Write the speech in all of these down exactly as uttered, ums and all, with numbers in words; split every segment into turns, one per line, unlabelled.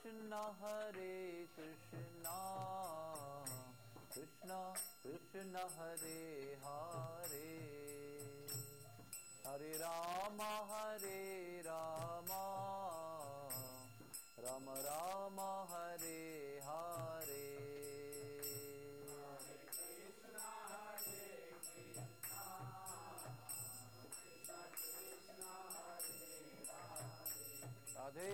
Krishna, Hare Krishna, Krishna Krishna, Hare Hare, Hare Rama, Hare Rama, Rama Rama, Hare Hare. Radhe.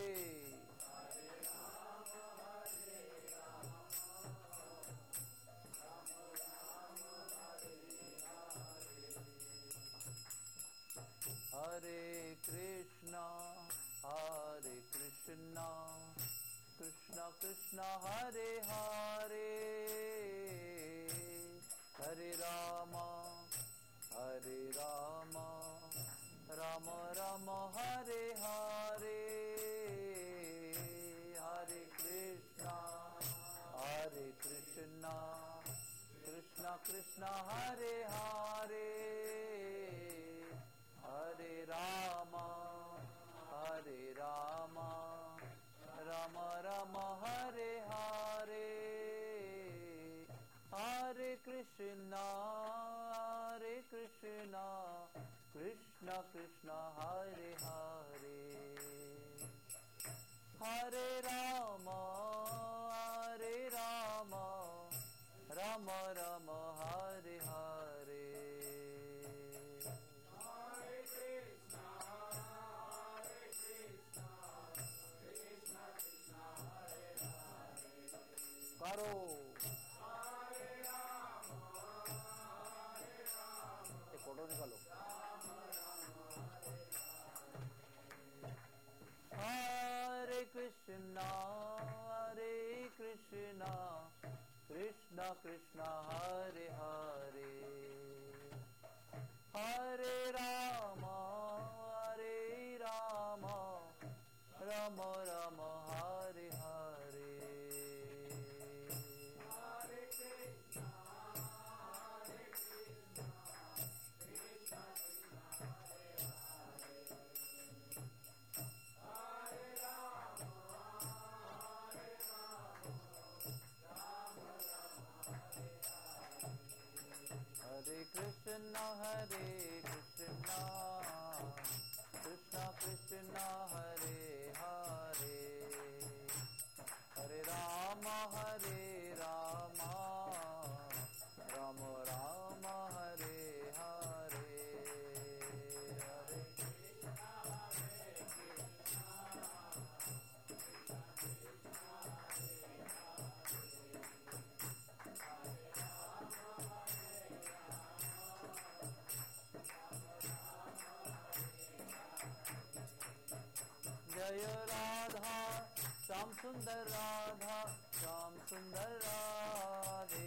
Hare Krishna, Hare Krishna, Krishna Krishna, Hare Hare, Hare Rama, Hare Rama, Rama Rama, Hare Hare, Hare Krishna, Hare Krishna, Krishna Krishna, Hare Hare, Hare Rama, Hare Rama, Rama Rama, Hare Hare, Hare Krishna, Hare Krishna, Krishna Krishna, Hare Hare, Hare Rama, Hare Rama, Rama Rama, Hare Hare. करो एक photo निकालो। Hare Krishna, Hare Krishna, Krishna Krishna, Hare Hare, Hare Rama, Hare Rama, Rama Rama, Hare Hare. Hare Krishna, Hare Krishna, Krishna Krishna, Hare Hare, Hare Rama, Hare Rama, Rama Rama, Hare Hare, Hare Jaya Radha, Shyam Sundar Radha, Shyam Sundar Radhe.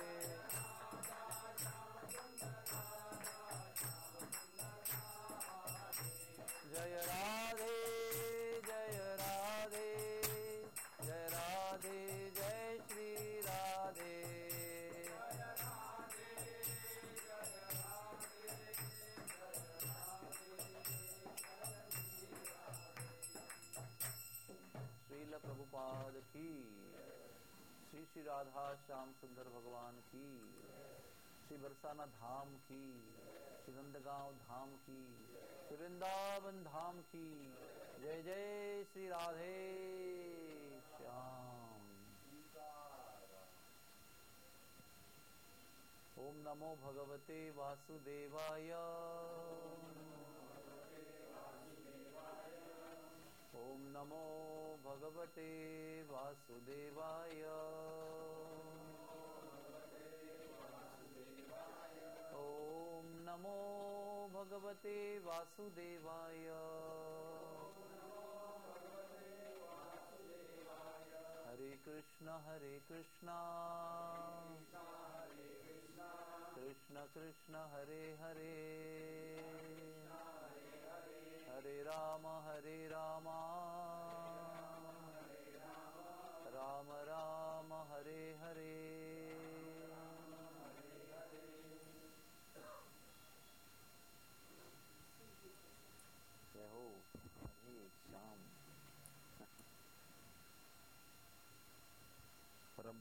Jaya Radhe, Jaya Radhe, Jaya Radhe, Jai Shri Radhe. Srila Prabhupada की, श्री श्री राधा श्याम सुंदर भगवान की, श्री बरसाना धाम की, श्री नंदगांव धाम की, श्री वृंदावन धाम की। जय जय श्री राधे श्याम। ओम नमो भगवते वासुदेवाय, ओम नमो भगवते वासुदेवाय, ओम नमो भगवते वासुदेवाय। हरे कृष्णा हरे कृष्णा कृष्ण कृष्ण हरे हरे, हरे राम हरे राम राम राम हरे हरे। जय हो हरे श्याम।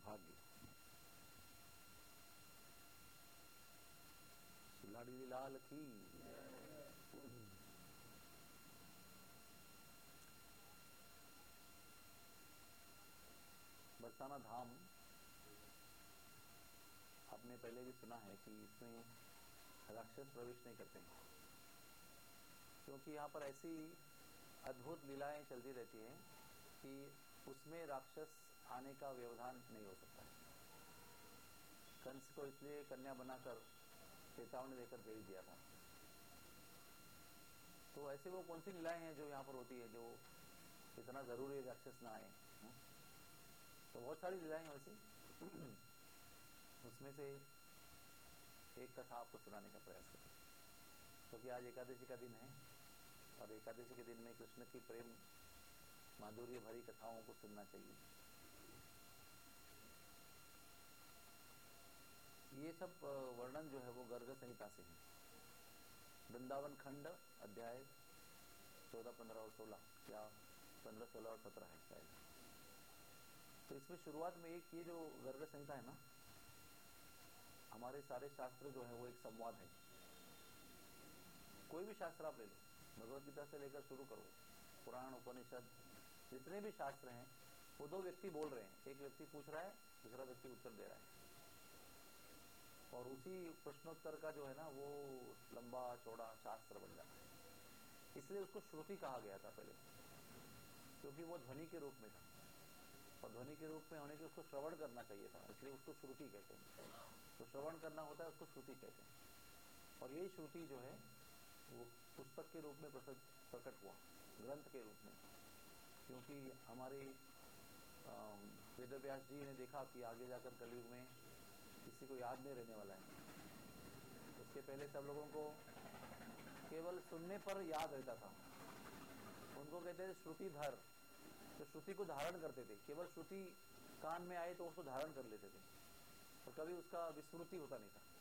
भाग्य। लाडली लाल की। बरसाना धाम आपने पहले भी सुना है कि इसमें राक्षस प्रवेश नहीं करते हैं, क्योंकि यहाँ पर ऐसी अद्भुत लीलाएं चलती रहती हैं कि उसमें राक्षस आने का व्यवधान नहीं हो सकता है। कंस को इसलिए कन्या बनाकर चेतावनी देकर भेज दिया था। तो ऐसे वो कौन सी लीलाएं हैं जो यहाँ पर होती है जो इतना जरूरी है राक्षस ना आए? तो बहुत सारी लीलाएं हैं वैसे। उसमें से एक कथा आपको सुनाने का प्रयास करें, क्योंकि तो आज एकादशी का दिन है और एकादशी के दिन में कृष्ण की प्रेम माधुर्य भरी कथाओं को सुनना चाहिए। ये सब वर्णन जो है वो गर्ग संहिता से है। वृंदावन खंड अध्याय चौदह पंद्रह और सोलह या पंद्रह सोलह और सत्रह है शायद। तो इसमें शुरुआत में एक ये जो गर्ग संहिता है ना, हमारे सारे शास्त्र जो है वो एक संवाद है। कोई भी शास्त्र आप ले लो, भगवत गीता से लेकर शुरू करो, पुराण उपनिषद जितने भी शास्त्र हैं वो दो व्यक्ति बोल रहे हैं, एक व्यक्ति पूछ रहा है, दूसरा व्यक्ति उत्तर दे रहा है, और उसी प्रश्नोत्तर का जो है ना वो लंबा चौड़ा शास्त्र बन जाता है। इसलिए उसको श्रुति कहा गया था पहले, क्योंकि वो ध्वनि के रूप में था और ध्वनि के रूप में होने के उसको श्रवण करना चाहिए था, इसलिए उसको श्रुति कहते हैं। तो श्रवण करना होता है उसको श्रुति कहते हैं। और यही श्रुति जो है वो पुस्तक के रूप में प्रकट हुआ, ग्रंथ के रूप में, क्योंकि हमारे वेदव्यास जी ने देखा कि आगे जाकर कलयुग में किसी को याद नहीं रहने वाला है। उसके पहले सब लोगों को केवल सुनने पर याद रहता था, उनको कहते थे श्रुतिधर, तो श्रुति को धारण करते थे। केवल श्रुति कान में आए तो उसको धारण कर लेते थे और कभी उसका विस्मृति होता नहीं था।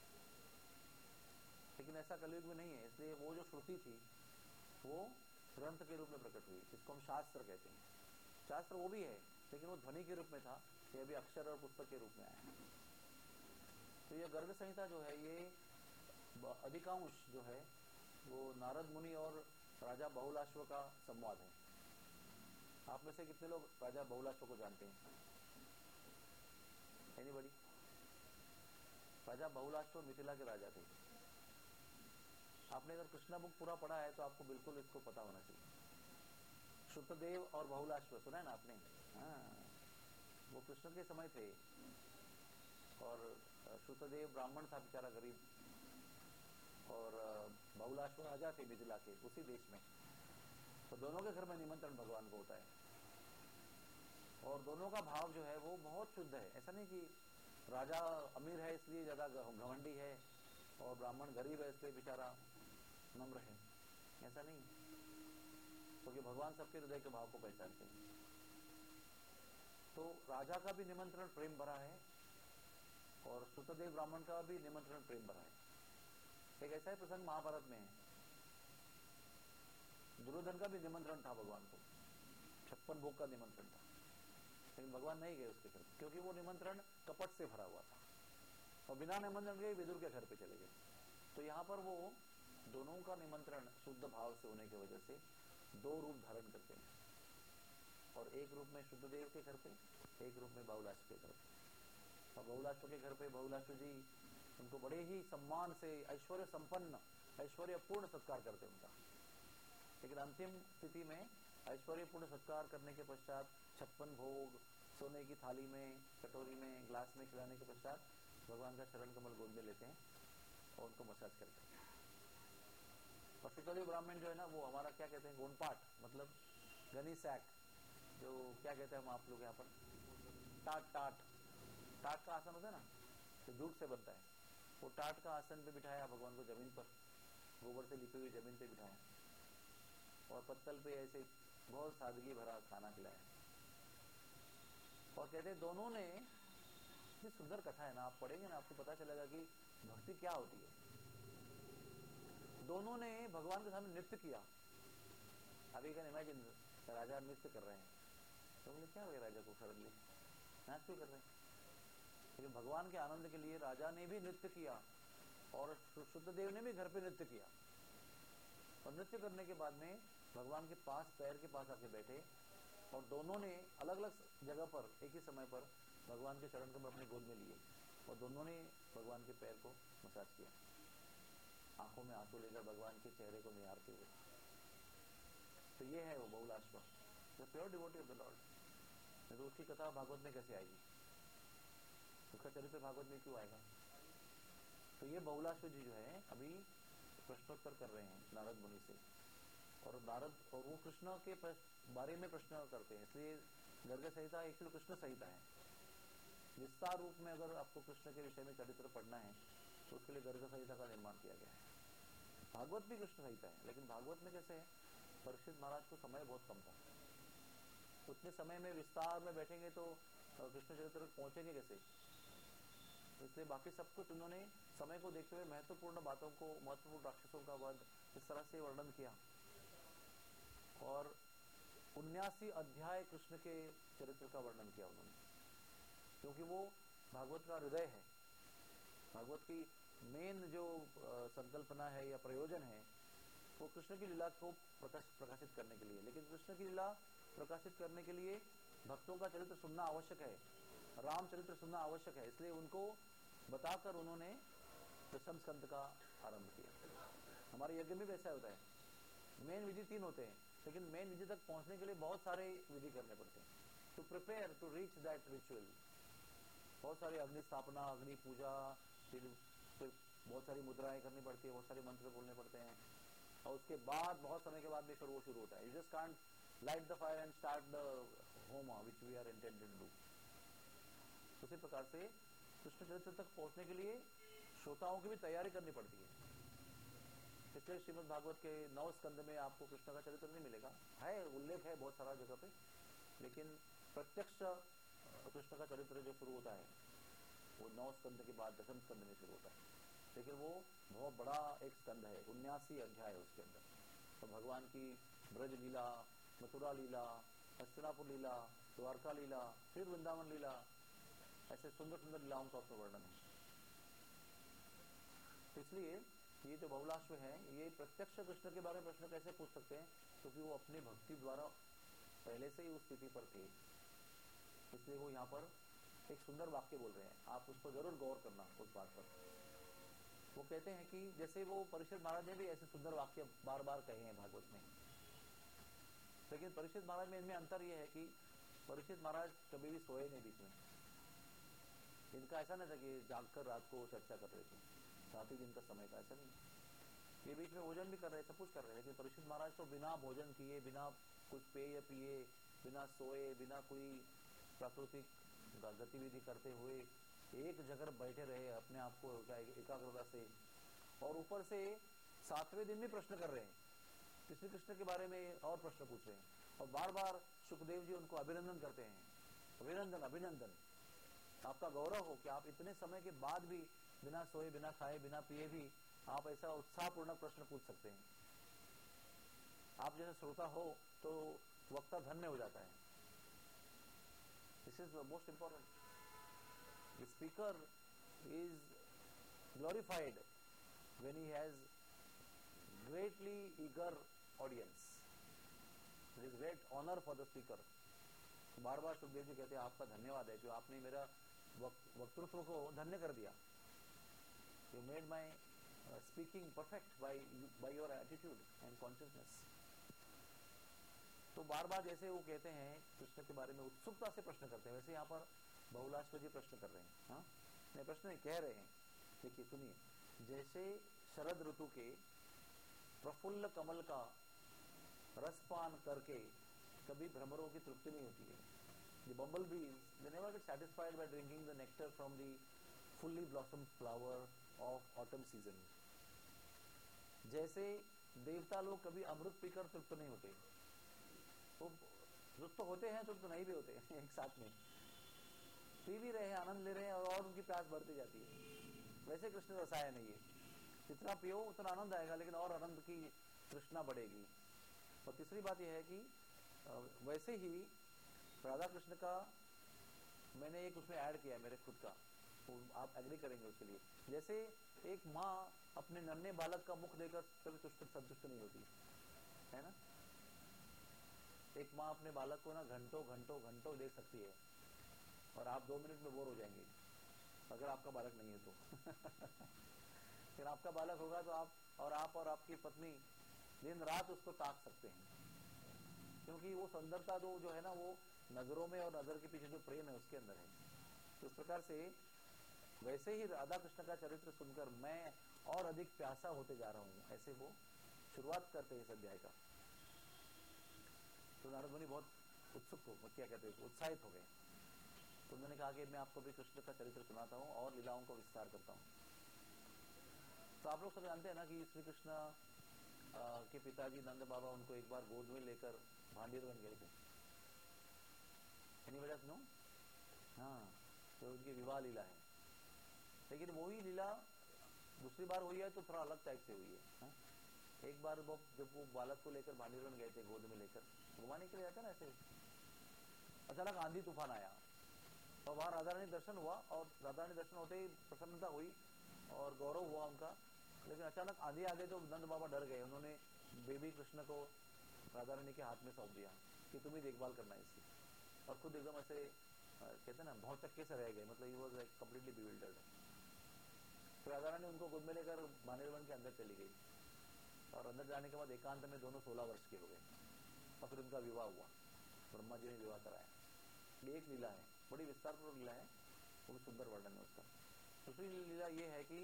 लेकिन ऐसा कलयुग में नहीं है, इसलिए वो जो श्रुति थी वो ग्रंथ के रूप में प्रकट हुई, जिसको हम शास्त्र कहते हैं। शास्त्र वो भी है लेकिन वो ध्वनि के रूप में था, ये भी अक्षर और पुस्तक के रूप में आया। तो ये गर्ग संहिता जो है ये अधिकांश जो है वो नारद मुनि और राजा बहुलाश्व का संवाद है। आप में से कितने लोग राजा बहुलाश्व को जानते हैं? एनीबॉडी? राजा बहुलाश्व मिथिला के राजा थे। आपने अगर कृष्णा बुक पूरा पढ़ा है तो आपको बिल्कुल इसको पता होना चाहिए। श्रुतदेव और बहुलाश्व सुना है ना आपने? हाँ, वो कृष्ण के समय थे और श्रुतदेव ब्राह्मण था बेचारा, गरीब, और बहुलाश्व राजा थे मिथिला के, उसी देश में। तो दोनों के घर में निमंत्रण भगवान को होता है और दोनों का भाव जो है वो बहुत शुद्ध है। ऐसा नहीं कि राजा अमीर है इसलिए ज्यादा घमंडी है और ब्राह्मण गरीब है इसलिए बेचारा नम्र है, ऐसा नहीं, क्योंकि तो भगवान सबके हृदय के भाव को पहचानते हैं। तो राजा का भी निमंत्रण प्रेम भरा है और श्रुतदेव ब्राह्मण का भी निमंत्रण प्रेम भरा है। एक ऐसा ही प्रसंग महाभारत में है, दुर्योधन का भी निमंत्रण था भगवान को, छप्पन भोग का निमंत्रण था, लेकिन भगवान नहीं गए उसके घर, क्योंकि वो निमंत्रण कपट से भरा हुआ था और बिना निमंत्रण के विदुर के घर पे चले गए। तो यहाँ पर वो दोनों का निमंत्रण शुद्ध भाव से होने की वजह से दो रूप धारण करते हैं, और एक रूप में शुद्धदेव के घर पे, एक रूप में बहुलाश्व के घर पे। और बहुलाश्व के घर पे बहुलाश्व जी उनको बड़े ही सम्मान से ऐश्वर्य संपन्न, ऐश्वर्य पूर्ण सत्कार करते उनका। लेकिन अंतिम स्थिति में ऐश्वर्य पूर्ण सत्कार करने के पश्चात छप्पन भोग सोने की थाली में, कटोरी में, ग्लास में खिलाने के पश्चात भगवान का चरण कमल गोद में लेते हैं और उनको मसाज करते हैं। और शुद्धदेव ब्राह्मण जो है ना वो हमारा क्या कहते हैं, गोनपाट, मतलब गनी सैक, जो क्या कहते हैं हम आप लोग यहाँ पर टाट, टाट टाट का आसन होता है ना, तो जूट से बनता है, वो टाट का आसन पे बिठाया भगवान को, जमीन पर गोबर से लिपी हुई जमीन पे बिठाया और पत्तल पे ऐसे बहुत सादगी भरा खाना खिलाया। और कहते दोनों ने, ये सुंदर कथा है ना, आप पढ़ेंगे ना आपको पता चलेगा कि भक्ति क्या होती है। दोनों ने भगवान के सामने नृत्य किया। अभी कैन इमेजिन राजा नृत्य कर रहे हैं, तो बोले क्या हो गया राजा को सडनली, नाच क्यों कर रहे हैं? लेकिन भगवान के आनंद के लिए राजा ने भी नृत्य किया और शुद्धदेव ने भी घर पे नृत्य किया, और नृत्य करने के बाद में भगवान के पास पैर के पास आके बैठे और दोनों ने अलग अलग जगह पर एक ही समय पर भगवान के चरण कमल अपने गोद में लिए और दोनों ने भगवान के पैर को मसाज किया, आंखों में आंसू लेकर भगवान के चेहरे को निहारते हुए। तो ये है वो Bahulashva, the pure devotee of the lord. तो उसकी कथा भागवत में कैसे आएगी? उसका चरित्र भागवत में क्यों आएगा? तो ये बहुलाश्व जी जो है अभी प्रश्नोत्तर कर रहे हैं नारद मुनि से, और नारद और वो कृष्ण के बारे में प्रश्न करते हैं, इसलिए गर्ग संहिता एक्चुअली कृष्ण संहिता है। विस्तार रूप में अगर आपको कृष्ण के विषय में चरित्र पढ़ना है तो उसके लिए गर्ग संहिता का निर्माण किया गया है। भागवत भी कृष्ण संहिता है, लेकिन भागवत में कैसे है, परीक्षित महाराज को समय बहुत कम था, उतने समय में विस्तार में बैठेंगे तो कृष्ण चरित्र पहुंचेंगे कैसे? इसलिए बाकी सब कुछ उन्होंने समय को देखते हुए महत्वपूर्ण बातों को, महत्वपूर्ण राक्षसों का वध इस तरह से वर्णन किया, और उन्यासी अध्याय कृष्ण के चरित्र का वर्णन किया उन्होंने, क्योंकि वो भागवत का हृदय है। भागवत की मेन जो संकल्पना है या प्रयोजन है वो कृष्ण की लीला को प्रकाश प्रकाशित करने के लिए, लेकिन कृष्ण की लीला प्रकाशित करने के लिए भक्तों का चरित्र सुनना आवश्यक है, राम चरित्र सुनना आवश्यक है, इसलिए उनको बताकर उन्होंने दशम स्कंद का आरंभ किया। हमारे यज्ञ में भी ऐसा होता है, मेन विधि तीन होते हैं, लेकिन मेन विधि तक पहुंचने के लिए बहुत सारे विधि करने पड़ते हैं। To prepare to reach that ritual, बहुत सारी अग्नि स्थापना, अग्नि पूजा, फिर फिर बहुत सारी मुद्राएं करनी पड़ती है, बहुत सारे मंत्र बोलने पड़ते हैं, और उसके बाद बहुत समय के बाद भी फिर वो शुरू होता है। You just can't light the fire and start the homa which we are intended to do. उसी प्रकार से कृष्ण चरित्र तक पहुंचने के लिए श्रोताओं की भी तैयारी करनी पड़ती है। इसलिए श्रीमद् भागवत के नौ स्कंद में आपको कृष्ण का चरित्र नहीं मिलेगा, है उल्लेख है बहुत सारा जगह पे, लेकिन प्रत्यक्ष कृष्ण का चरित्र जो शुरू होता है वो नौ स्कंद के बाद दशम स्कंद में शुरू होता है, लेकिन वो बहुत बड़ा एक स्कंद है, उन्यासी अध्याय है उसके अंदर। तो भगवान की ब्रज लीला, मथुरा लीला, हस्तिनापुर लीला, द्वारका लीला, फिर वृंदावन लीला, ऐसे सुंदर सुंदर लीलाओं का उसमें वर्णन है। इसलिए ये जो बहुलाश्व है, ये प्रत्यक्ष कृष्ण के बारे में प्रश्न कैसे पूछ सकते हैं, क्योंकि तो वो अपनी भक्ति द्वारा पहले से ही उस स्थिति पर थे। इसलिए वो यहाँ पर एक सुंदर वाक्य बोल रहे हैं, आप उस पर जरूर गौर करना उस बात पर। वो कहते हैं कि जैसे वो परीक्षित महाराज ने भी ऐसे सुंदर वाक्य बार बार कहे हैं भागवत में, लेकिन परीक्षित महाराज में इनमें अंतर यह है कि परीक्षित महाराज कभी भी सोए नहीं बीच में। इनका ऐसा नहीं था कि जागकर रात को चर्चा कर रहे थे, रात ही दिन का समय था, ऐसा नहीं। ये बीच में भोजन भी कर रहे, सब कुछ कर रहे, लेकिन परीक्षित महाराज तो बिना भोजन किए, बिना कुछ पेय पिए, बिना सोए, बिना कोई प्राकृतिक गतिविधि करते हुए एक जगह बैठे रहे अपने आप को एकाग्रता से, और ऊपर से सातवें दिन भी प्रश्न कर रहे हैं, श्री कृष्ण के बारे में और प्रश्न पूछ रहे हैं, और बार बार सुखदेव जी उनको अभिनंदन करते हैं, अभिनंदन अभिनंदन, आपका गौरव हो कि आप इतने समय के बाद भी बिना सोए, बिना खाए, बिना पिए भी आप ऐसा उत्साहपूर्णक प्रश्न पूछ सकते हैं। आप जैसे श्रोता हो तो वक्ता धन्य हो जाता है। This is the most important. The speaker is glorified when he has greatly eager audience. It is great honor for the speaker. बार बार सुखदेव जी कहते हैं आपका धन्यवाद है कि आपने मेरा वक्तृत्व को धन्य कर दिया। You made my uh, speaking perfect by by your attitude and consciousness. तो बार बार जैसे वो कहते हैं कृष्ण के बारे में उत्सुकता से प्रश्न करते हैं, वैसे यहाँ पर बहुलाश्व जी प्रश्न कर रहे हैं। हाँ, नहीं प्रश्न नहीं कह रहे हैं। देखिए सुनिए, जैसे शरद ऋतु के प्रफुल्ल कमल का रसपान करके कभी भ्रमरों की तृप्ति नहीं होती है। The bumblebees, they never get satisfied by drinking the nectar from the fully blossomed flower of autumn season. जैसे देवता लोग कभी अमृत पीकर तृप्त नहीं होते, वो तृप्त तो होते हैं, तृप्त तो नहीं भी होते एक साथ में, पी भी रहे हैं, आनंद ले रहे हैं, और उनकी प्यास बढ़ती जाती है। वैसे कृष्ण रसायन है ये, जितना पियो उतना आनंद आएगा, लेकिन और आनंद की तृष्णा बढ़ेगी। और तीसरी बात यह है कि वैसे ही राधा कृष्ण का मैंने एक उसमें ऐड किया है मेरे खुद का, तो आप एग्री करेंगे उसके लिए। जैसे एक माँ अपने नन्हे बालक का मुख देखकर कभी तुष्ट संतुष्ट नहीं होती है ना। एक माँ अपने बालक को ना घंटों घंटों घंटों देख सकती है और आप दो मिनट में बोर हो जाएंगे अगर आपका बालक नहीं है तो फिर आपका बालक होगा तो आप और आप और आपकी पत्नी दिन रात उसको ताक सकते हैं, क्योंकि वो सुंदरता तो जो है ना वो नजरों में और नजर के पीछे जो प्रेम है उसके अंदर है। तो इस प्रकार से वैसे ही राधा कृष्ण का चरित्र सुनकर मैं और अधिक प्यासा होते जा रहा हूँ, ऐसे वो शुरुआत करते हैं इस अध्याय का। तो नारद मुनि बहुत उत्सुक हो, क्या कहते हैं, उत्साहित हो गए। तो उन्होंने कहा कि मैं आपको भी कृष्ण का चरित्र सुनाता हूँ और लीलाओं को विस्तार करता हूँ। तो आप लोग सब जानते हैं ना कि श्री कृष्ण के पिताजी नंद बाबा उनको एक बार गोद में लेकर भांडीर बन गए थे। Anybody know? हाँ, तो उनकी विवाह लीला है। लेकिन वही लीला दूसरी बार हुई है तो थोड़ा अलग टाइप से हुई है। हा? एक बार वो जब वो बालक को लेकर भांडीर बन गए थे गोद में लेकर घुमाने के लिए जाता ना ऐसे, अचानक आंधी तूफान आया और वहां राधा रानी दर्शन हुआ और राधा रानी दर्शन होते ही प्रसन्नता हुई और गौरव हुआ उनका। लेकिन अचानक आंधी आ गई तो नंद बाबा डर गए। उन्होंने बेबी कृष्ण को राधा रानी के हाथ में सौंप दिया कि तुम ही देखभाल करना इसकी, और खुद एकदम ऐसे कहते ना बहुत चक्के से रह गए, मतलब he was like completely bewildered. तो राधा रानी उनको गोद में लेकर भांडीर के अंदर चली गई और अंदर जाने के बाद एकांत में दोनों सोलह वर्ष के हो गए और फिर उनका विवाह हुआ, ब्रह्मा जी ने विवाह कराया। ये एक लीला है, बड़ी विस्तारपूर्वक लीला है, बहुत सुंदर वर्णन है उसका। दूसरी लीला ये है कि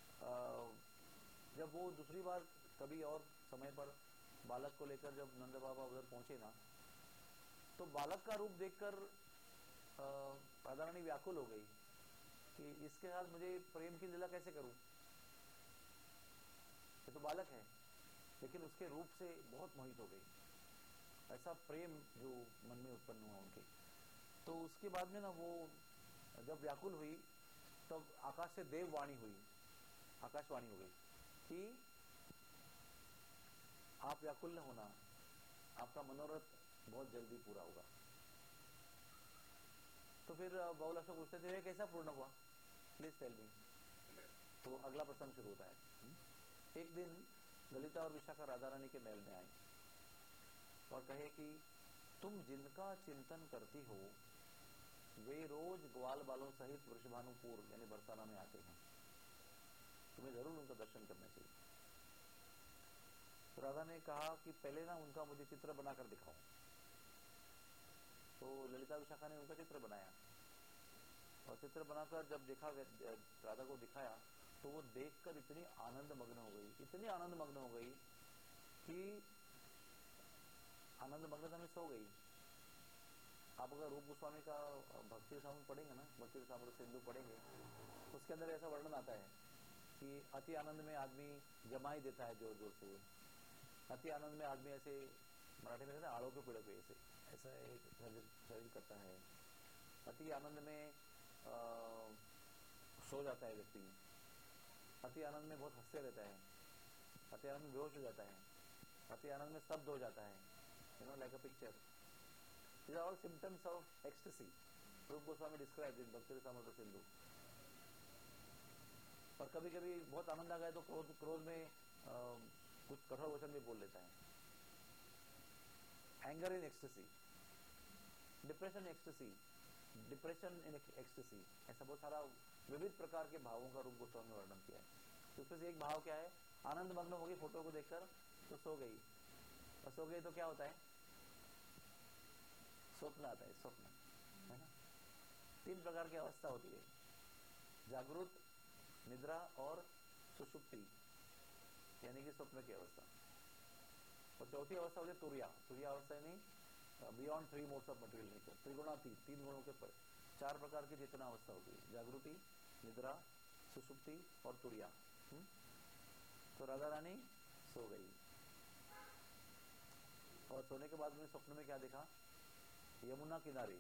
जब वो दूसरी बार कभी और समय पर बालक को लेकर जब नंद बाबा उधर पहुंचे ना, तो बालक का रूप देखकर राधा रानी व्याकुल हो गई कि इसके साथ मुझे प्रेम की लीला कैसे करूं। ये तो बालक है, लेकिन उसके रूप से बहुत मोहित हो गई, ऐसा प्रेम जो मन में उत्पन्न हुआ उनके। तो उसके बाद में ना वो जब व्याकुल हुई तब आकाश से देववाणी हुई, आकाशवाणी हो गई कि आप व्याकुल न होना, आपका मनोरथ बहुत जल्दी पूरा होगा। तो फिर बहुला से पूछते थे कैसा पूर्ण हुआ, प्लीज टेल मी। तो अगला प्रसंग शुरू होता है। एक दिन ललिता और विशाखा राधा रानी के महल में आई और कहे कि तुम जिनका चिंतन करती हो वे रोज ग्वाल बालों सहित वृषभानुपुर यानी बरसाना में आते हैं, तुम्हें जरूर उनका दर्शन करना चाहिए। तो राधा ने कहा कि पहले ना उनका मुझे चित्र बनाकर दिखाओ। तो ललिता विशाखा ने उनका चित्र बनाया और चित्र बनाकर जब देखा राधा को दिखाया तो वो देखकर इतनी आनंद मग्न हो गई, इतनी आनंद मग्न हो गई कि आनंद मग्नता में सो गई। आप अगर रूप गोस्वामी का भक्ति रसामृत पढ़ेंगे ना, भक्ति रसामृत सिंधु पढ़ेंगे, उसके अंदर ऐसा वर्णन आता है कि अति आनंद में आदमी जमाई देता है जोर जोर से, अति आनंद में आदमी ऐसे मराठी में कहते हैं आड़ों के पेड़ों पे ऐसे ऐसा एक शरीर करता है, अति आनंद में आ, सो जाता है व्यक्ति, अति आनंद में बहुत हंसते रहता है, अति आनंद में बेहोश हो जाता है, अति आनंद में स्तब्ध हो जाता है, you know like a picture. These are all symptoms of ecstasy. रूप गोस्वामी describes in भक्ति रसामृत सिंधु। और कभी कभी बहुत आनंद आ गया तो क्रोध क्रोध में आ, कुछ कठोर वचन भी बोल लेता है। Anger in ecstasy, depression ecstasy, depression in ecstasy, ऐसा बहुत सारा विविध प्रकार के भावों का रूप गोस्वामी ने वर्णन किया है। तो उसमें से एक भाव क्या है, आनंद मग्न हो गई फोटो को देखकर तो सो गई, और सो गई तो क्या होता है, स्वप्न आता है, स्वप्न है ना। तीन प्रकार की अवस्था होती है, जागृत, निद्रा और सुषुप्ति यानी कि स्वप्न की अवस्था। और चौथी अवस्था होती है तुरिया, तुरिया अवस्था यानी beyond three modes of material nature, त्रिगुणातीत, तीन गुणों के पर चार प्रकार की चेतना अवस्था होती है, जागृति, निद्रा, सुषुप्ति और तुरिया। तो राधा रानी सो गई और सोने के बाद में स्वप्न में क्या देखा, यमुना किनारे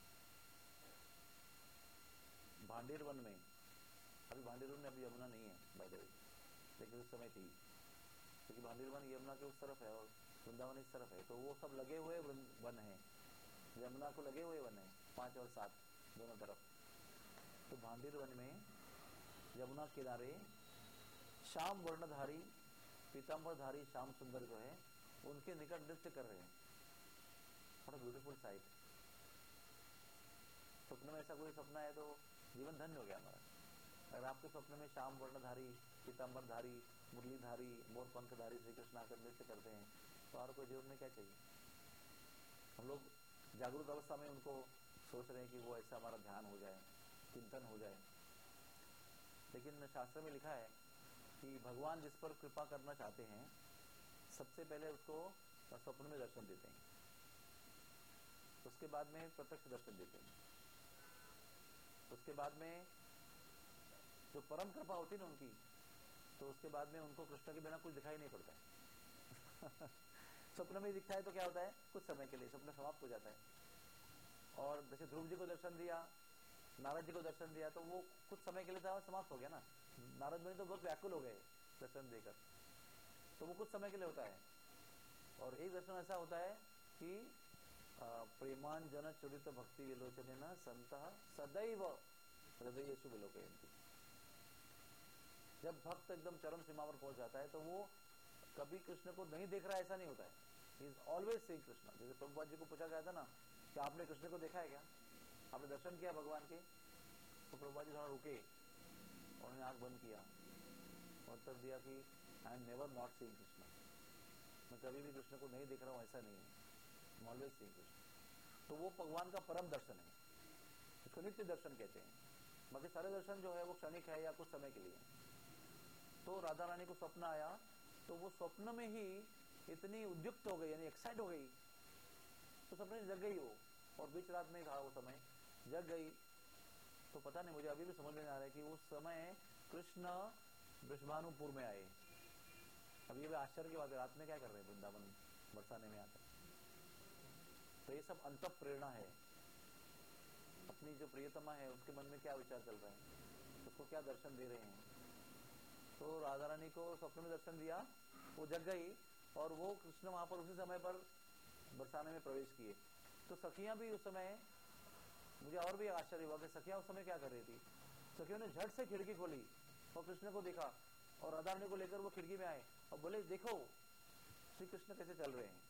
भांडीर वन में, अभी भांडीर वन में अभी यमुना नहीं है बाय द वे, लेकिन उस समय थी, क्योंकि भांडीर वन यमुना के उस तरफ है और वृंदावन इस तरफ है, तो वो सब लगे हुए वन है, यमुना को लगे हुए वन है, पांच और सात। दोनों तरफ। तो भांडीर वन में यमुना किनारे श्याम वर्णधारी पीताम्बरधारी श्याम सुंदर जो है उनके निकट नृत्य कर रहे हैं। बड़ा ब्यूटीफुल साइट। स्वप्न में ऐसा कोई सपना है तो जीवन धन्य हो गया हमारा। अगर आपके स्वप्न में श्याम वर्णधारी पीताम्बरधारी मुरलीधारी मोर पंखधारी श्री कृष्ण आकर नृत्य करते हैं तो और कोई जीवन में क्या चाहिए। हम लोग जागरूक अवस्था में उनको सोच रहे हैं कि वो ऐसा हमारा ध्यान हो जाए, चिंतन हो जाए। लेकिन शास्त्र में लिखा है कि भगवान जिस पर कृपा करना चाहते हैं सबसे पहले उसको स्वप्न में दर्शन देते हैं, उसके बाद में प्रत्यक्ष दर्शन देते हैं, उसके बाद में जो परम कृपा होती है ना उनकी, तो उसके बाद में उनको कृष्ण के बिना कुछ दिखाई नहीं पड़ता है। स्वप्न में दिखता है तो क्या होता है, कुछ समय के लिए स्वप्न समाप्त हो जाता है। और जैसे ध्रुव जी को दर्शन दिया, नारद जी को दर्शन दिया, तो वो कुछ समय के लिए तो समाप्त हो गया ना। नारद मुनि तो बहुत व्याकुल हो गए दर्शन देकर, तो वो कुछ समय के लिए होता है। और एक दर्शन ऐसा होता है कि प्रेमान जन चरित भक्ति विलोचने न संत सदैव हृदयेषु विलोकयन्ति। जब भक्त एकदम चरम सीमा पर पहुंच जाता है तो वो कभी कृष्ण को नहीं देख रहा है ऐसा नहीं होता है, he is always seeing Krishna. जैसे प्रभुपाद जी को पूछा गया था ना कि आपने कृष्ण को देखा है क्या, आपने दर्शन किया भगवान के, तो प्रभुपाद जी थोड़ा रुके, उन्होंने आंख बंद किया और उत्तर दिया कि I am never not seeing Krishna. मैं कभी भी कृष्ण को नहीं देख रहा हूँ ऐसा नहीं है, I am always seeing Krishna. तो वो भगवान का परम दर्शन है, इसको नित्य दर्शन कहते हैं। बाकी सारे दर्शन जो है वो क्षणिक है या कुछ समय के लिए। तो राधा रानी को स्वप्न आया तो वो स्वप्न में ही इतनी उद्युक्त हो गई, यानी एक्साइट हो गई, तो सपने जग गई वो, और बीच रात में था वो समय, जग गई। तो पता नहीं, मुझे अभी भी समझ में आ रहा है कि उस समय कृष्ण वृषभानुपुर में आए। अभी ये आश्चर्य की बात है, रात में क्या कर रहे हैं वृंदावन बरसाने में आकर। तो ये सब अंत प्रेरणा है, अपनी जो प्रियतमा है उसके मन में क्या विचार चल रहा है, उसको क्या दर्शन दे रहे हैं। तो राधा रानी को स्वप्न में दर्शन दिया, वो जग गई और वो कृष्ण वहां पर उसी समय पर बरसाने में प्रवेश किए। तो सखियां भी उस समय, मुझे और भी आश्चर्य हुआ कि सखियां उस समय क्या कर रही थी। सखियों ने झट से खिड़की खोली और कृष्ण को देखा और राधा रानी को लेकर वो खिड़की में आए और बोले देखो श्री कृष्ण कैसे चल रहे हैं।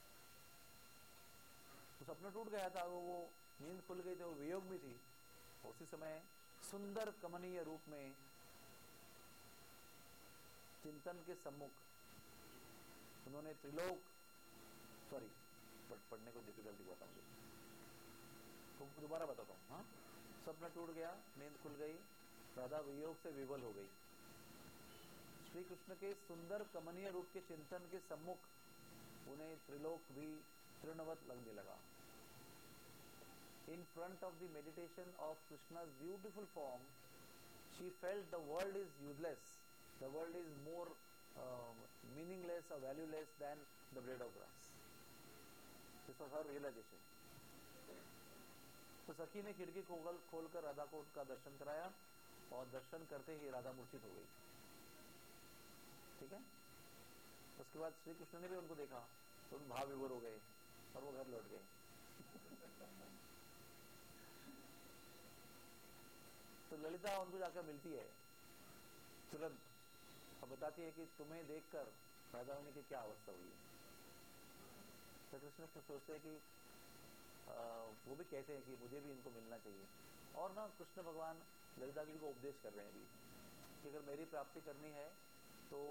तो सपना टूट गया था, वो वो नींद खुल गई थी, वो वियोग में थी। उसी समय सुंदर कमनीय रूप में चिंतन के सम्मुख उन्होंने त्रिलोक, सॉरी पढ़ने को डिफिकल्टी हुआ था मुझे, तो दोबारा बताता हूँ। हाँ, सपना टूट गया, नींद खुल गई, राधा वियोग से विवल हो गई। श्री कृष्ण के सुंदर कमनीय रूप के चिंतन के सम्मुख उन्हें त्रिलोक भी तृणवत लगने लगा। In front of the meditation of Krishna's beautiful form, she felt the world is useless, the world is more uh, meaningless or valueless than the blade of grass. This was her realization. तो सखी ने खिड़की खोल खोलकर राधा को उनका दर्शन कराया और दर्शन करते ही राधा मूर्छित हो गई। ठीक है, उसके बाद श्री कृष्ण ने भी उनको देखा तो उन भाव विभोर हो गए और वो घर लौट गए। तो ललिता उनको जाकर मिलती है तुरंत और बताती है कि तुम्हें देखकर राधा रानी की क्या अवस्था हुई है। तो कृष्ण सोचते हैं कि आ, वो भी कहते हैं कि मुझे भी इनको मिलना चाहिए। और ना कृष्ण भगवान ललिता जी को उपदेश कर रहे हैं अभी कि अगर मेरी प्राप्ति करनी है तो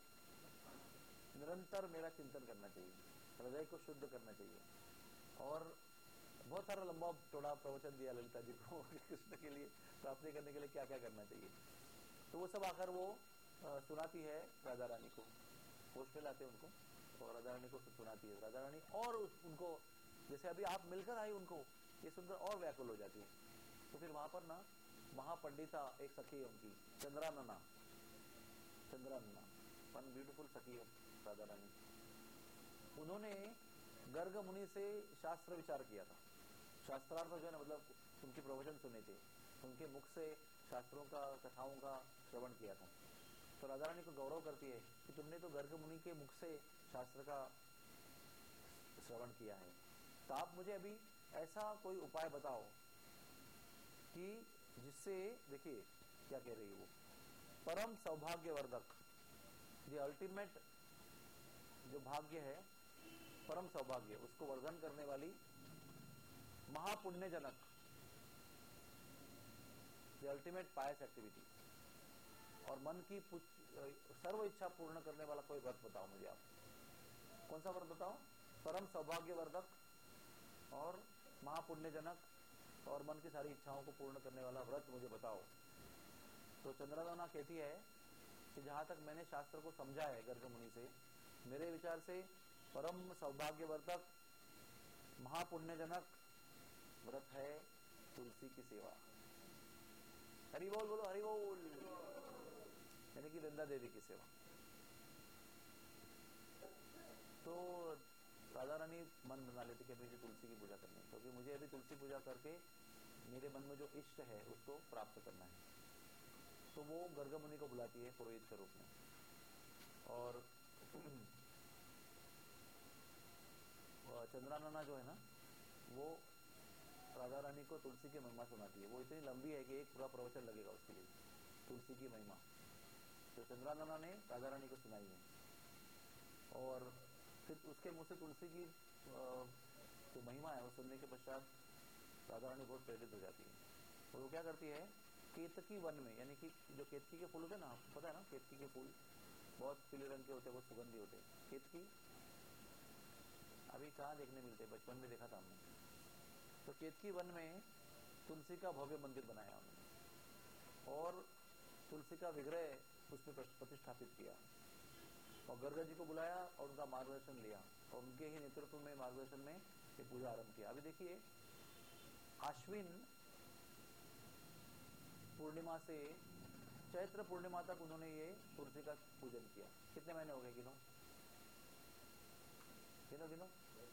निरंतर मेरा चिंतन करना चाहिए, हृदय को शुद्ध करना चाहिए। और बहुत सारा लंबा थोड़ा प्रवचन दिया ललिता जी को कृष्ण के लिए प्राप्ति करने के लिए क्या क्या करना चाहिए। तो वो सब आकर वो आ, सुनाती है राधा रानी को, होश में लाते उनको और राधा रानी को सुनाती है। राधा रानी और उनको जैसे अभी आप मिलकर आई उनको ये सुनकर और व्याकुल हो जाती है। तो फिर वहां पर ना महापंडिता एक सखी है उनकी, चंद्रानना, चंद्रानना वन ब्यूटीफुल सखी है राधा रानी। उन्होंने गर्ग मुनि से शास्त्र विचार किया था। शास्त्रार्थ जो है ना, मतलब उनके प्रवचन सुने थे, उनके मुख से शास्त्रों का कथाओं का श्रवण किया था। तो राधा रानी को गौरव करती है कि तुमने तो गर्ग मुनि के मुख से शास्त्र का श्रवण किया है, तो आप मुझे अभी ऐसा कोई उपाय बताओ कि जिससे देखिए क्या कह रही है वो, परम सौभाग्यवर्धक, ये अल्टीमेट जो भाग्य है, परम सौभाग्य, उसको वर्धन करने वाली महापुण्यजनक, द अल्टीमेट पायस एक्टिविटी, और मन की सर्व इच्छा पूर्ण करने वाला कोई व्रत बताओ मुझे आप। कौन सा व्रत बताओ? परम सौभाग्यवर्धक और महापुण्यजनक और मन की सारी इच्छाओं को पूर्ण करने वाला व्रत मुझे बताओ। तो चंद्रादौना कहती है कि जहां तक मैंने शास्त्र को समझा है गर्ग मुनि से, मेरे विचार से परम सौभाग्यवर्धक महापुण्यजनक व्रत है तुलसी की सेवा। हरि बोल बोलो, हरि बोल, यानी कि वृंदा देवी की सेवा। तो राधा रानी मन बना लेती कि मुझे तुलसी की पूजा करनी है, क्योंकि तो मुझे अभी तुलसी पूजा करके मेरे मन में जो इष्ट है उसको प्राप्त करना है। तो वो गर्ग मुनि को बुलाती है पुरोहित के रूप में, और चंद्रानना जो है ना, वो राधा रानी को तुलसी की महिमा सुनाती है। वो इतनी लंबी है कि एक पूरा प्रवचन लगेगा उसके लिए, तुलसी की महिमा तो चंद्रानना ने राधा रानी को सुनाई है। और फिर उसके मुंह से तुलसी की जो महिमा है वो सुनने के पश्चात राधा रानी बहुत प्रेरित हो जाती है। और वो क्या करती है, केतकी वन में, यानी कि जो केतकी के फूल होते हैं ना, पता है ना, केतकी के फूल बहुत पीले रंग के होते हैं, बहुत सुगंधी होते हैं। केतकी अभी कहाँ देखने मिलते हैं, बचपन में देखा था हमने। तो केतकी वन में तुलसी का भव्य मंदिर बनाया उन्होंने, और तुलसी का विग्रह उसमें प्रतिष्ठापित किया, और गर्ग जी को बुलाया और उनका मार्गदर्शन लिया, और उनके ही नेतृत्व में मार्गदर्शन में ये पूजा आरंभ किया। अभी देखिए, आश्विन पूर्णिमा से चैत्र पूर्णिमा तक उन्होंने ये तुलसी का पूजन किया। कितने महीने हो गए, गिनो गिनो गिनो।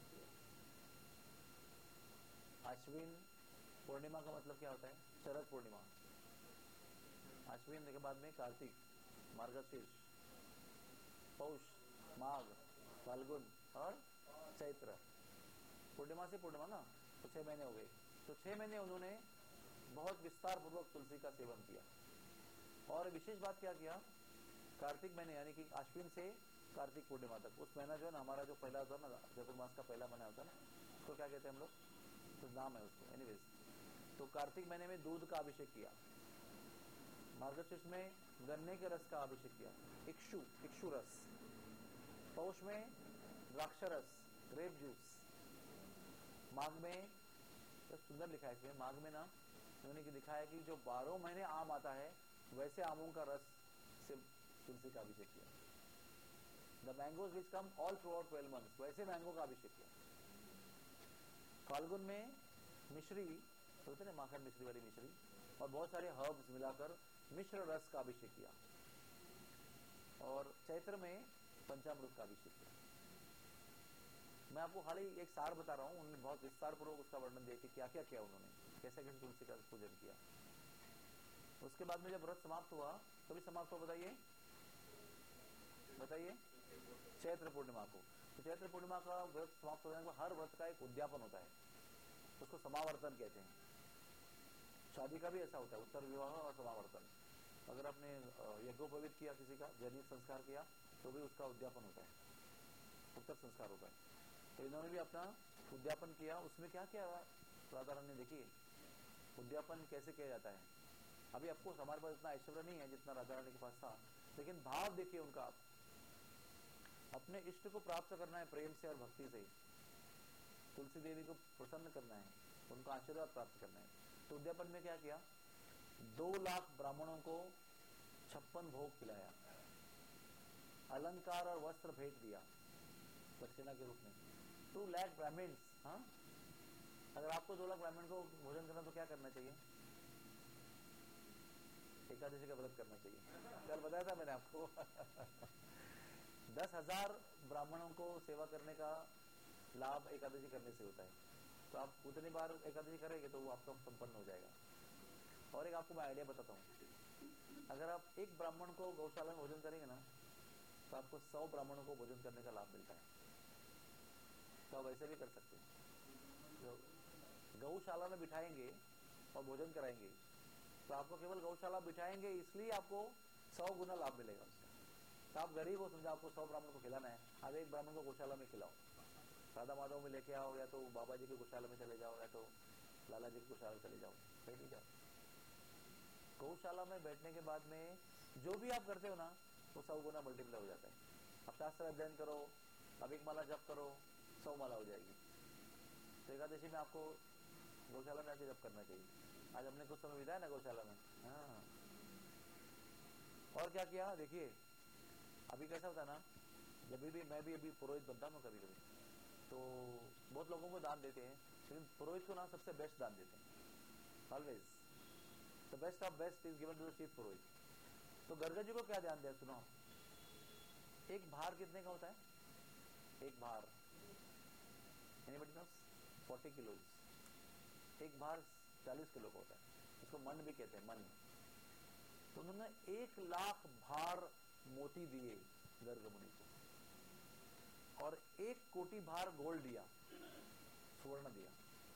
आश्विन पूर्णिमा का मतलब क्या होता है? शरद पूर्णिमा। आश्विन के बाद में कार्तिक, मार्गशीर्ष, पौष, माघ, फाल्गुन और चैत्र। पूर्णिमा से पूर्णिमा ना, तो छह महीने हो गए। तो छह महीने उन्होंने बहुत विस्तार पूर्वक तुलसी का सेवन किया। और विशेष बात क्या किया, कार्तिक महीने यानी कि आश्विन से कार्तिक पूर्णिमा तक, उस महीना जो है ना हमारा जो पहला होता है ना, चतुर्मास का पहला महीना होता है ना, उसको क्या कहते हैं हम लोग, तो नाम है उसको, एनीवेज। तो कार्तिक महीने में दूध का अभिषेक किया, मार्गशीर्ष में गन्ने के रस का अभिषेक किया, इक्षु इक्षु रस, पौष में द्राक्ष रस, ग्रेप जूस, माघ में, तो सुंदर लिखा है इसमें, माघ में ना उन्होंने कि दिखाया कि जो बारह महीने आम आता है वैसे आमों का रस से तुलसी का अभिषेक किया। The mangoes which come all throughout twelve months, वैसे मैंगो का अभिषेक किया। फाल्गुन में मिश्री होते ना, माखन मिश्री वाली मिश्री, और बहुत सारे हर्ब्स मिलाकर मिश्र रस का अभिषेक किया। और चैत्र में पंचामृत का अभिषेक किया। मैं आपको हाल ही एक सार बता रहा हूँ, उन्होंने बहुत विस्तार पूर्वक उसका वर्णन दिया कि क्या क्या किया उन्होंने, कैसे कैसे तुलसी का पूजन किया। उसके बाद में जब व्रत समाप्त हुआ, कभी समाप्त हुआ बताइए बताइए चैत्र पूर्णिमा को। तो चैत्र पूर्णिमा का व्रत समाप्त हो जाने के बाद हर व्रत का एक उद्यापन होता है, उसको समावर्तन कहते हैं। शादी का भी ऐसा होता है, उत्तर विवाह और समावर्तन। अगर आपने यज्ञोपवीत किया, किसी का जनित संस्कार किया, तो भी उसका उद्यापन होता है, उत्तर संस्कार होता है। तो इन्होंने भी अपना उद्यापन किया। उसमें क्या किया राधा रानी ने, देखिए उद्यापन कैसे किया जाता है। अभी आपको हमारे पास इतना ऐश्वर्य नहीं है जितना राधा रानी के पास था, लेकिन भाव देखिए उनका, अपने इष्ट को प्राप्त करना है प्रेम से और भक्ति से, तुलसी देवी को प्रसन्न करना है, उनका आशीर्वाद प्राप्त करना है। तो उद्यापन में क्या किया, दो लाख ब्राह्मणों को छप्पन भोग खिलाया, अलंकार और वस्त्र भेंट दिया दक्षिणा के रूप में। टू लाख ब्राह्मण्स, हाँ, अगर आपको दो लाख ब्राह्मण को भोजन करना तो क्या करना चाहिए, एकादशी का व्रत करना चाहिए। कल बताया था मैंने आपको दस हजार ब्राह्मणों को सेवा करने का लाभ एकादशी करने से होता है। तो आप उतनी बार एकादशी करेंगे तो वो आपका संपन्न हो जाएगा। और एक आपको मैं आइडिया बताता हूँ, अगर आप एक ब्राह्मण को गौशाला में भोजन करेंगे ना, तो आपको सौ ब्राह्मणों को भोजन करने का लाभ मिलता है। तो आप ऐसे भी कर सकते हैं, जो गौशाला में बिठाएंगे और भोजन कराएंगे, तो आपको केवल गौशाला बिठाएंगे इसलिए आपको सौ गुना लाभ मिलेगा उसका। तो आप गरीब हो, समझा आपको सौ ब्राह्मण को खिलाना है, अब एक ब्राह्मण को गौशाला में खिलाओ, राधा माधव में लेके आओ, या तो बाबा जी की गौशाला में चले जाओ, या तो लाला जी की गौशाला में चले जाओ, बैठ ही जाओ। गौशाला में बैठने के बाद में जो भी आप करते हो ना वो सौ गुना मल्टीप्लाई हो जाता है। अब शास्त्र अध्ययन करो, अब एक माला जप करो, सौ माला हो जाएगी। तो एकादशी में आपको गौशाला में आके जप करना चाहिए। आज हमने कुछ समय बिताया ना गौशाला में। हाँ, और क्या किया देखिए, अभी कैसा होता ना, जब भी मैं भी अभी पुरोहित बनता हूँ कभी कभी, तो बहुत लोगों को दान देते हैं, लेकिन पुरोहित को ना सबसे बेस्ट दान देते हैं। Always the best of best is given to the chief पुरोहित। तो गर्गा जी को क्या ध्यान दिया सुनो, एक भार कितने का होता है? एक भार एनीबॉडी नोस? चालीस किलो। एक भार चालीस किलो का होता है, इसको मन भी कहते हैं, मन। तो उन्होंने एक लाख भार मोती दिए गर्ग मुनि को, और एक कोटि भार गोल्ड दिया, स्वर्ण दिया।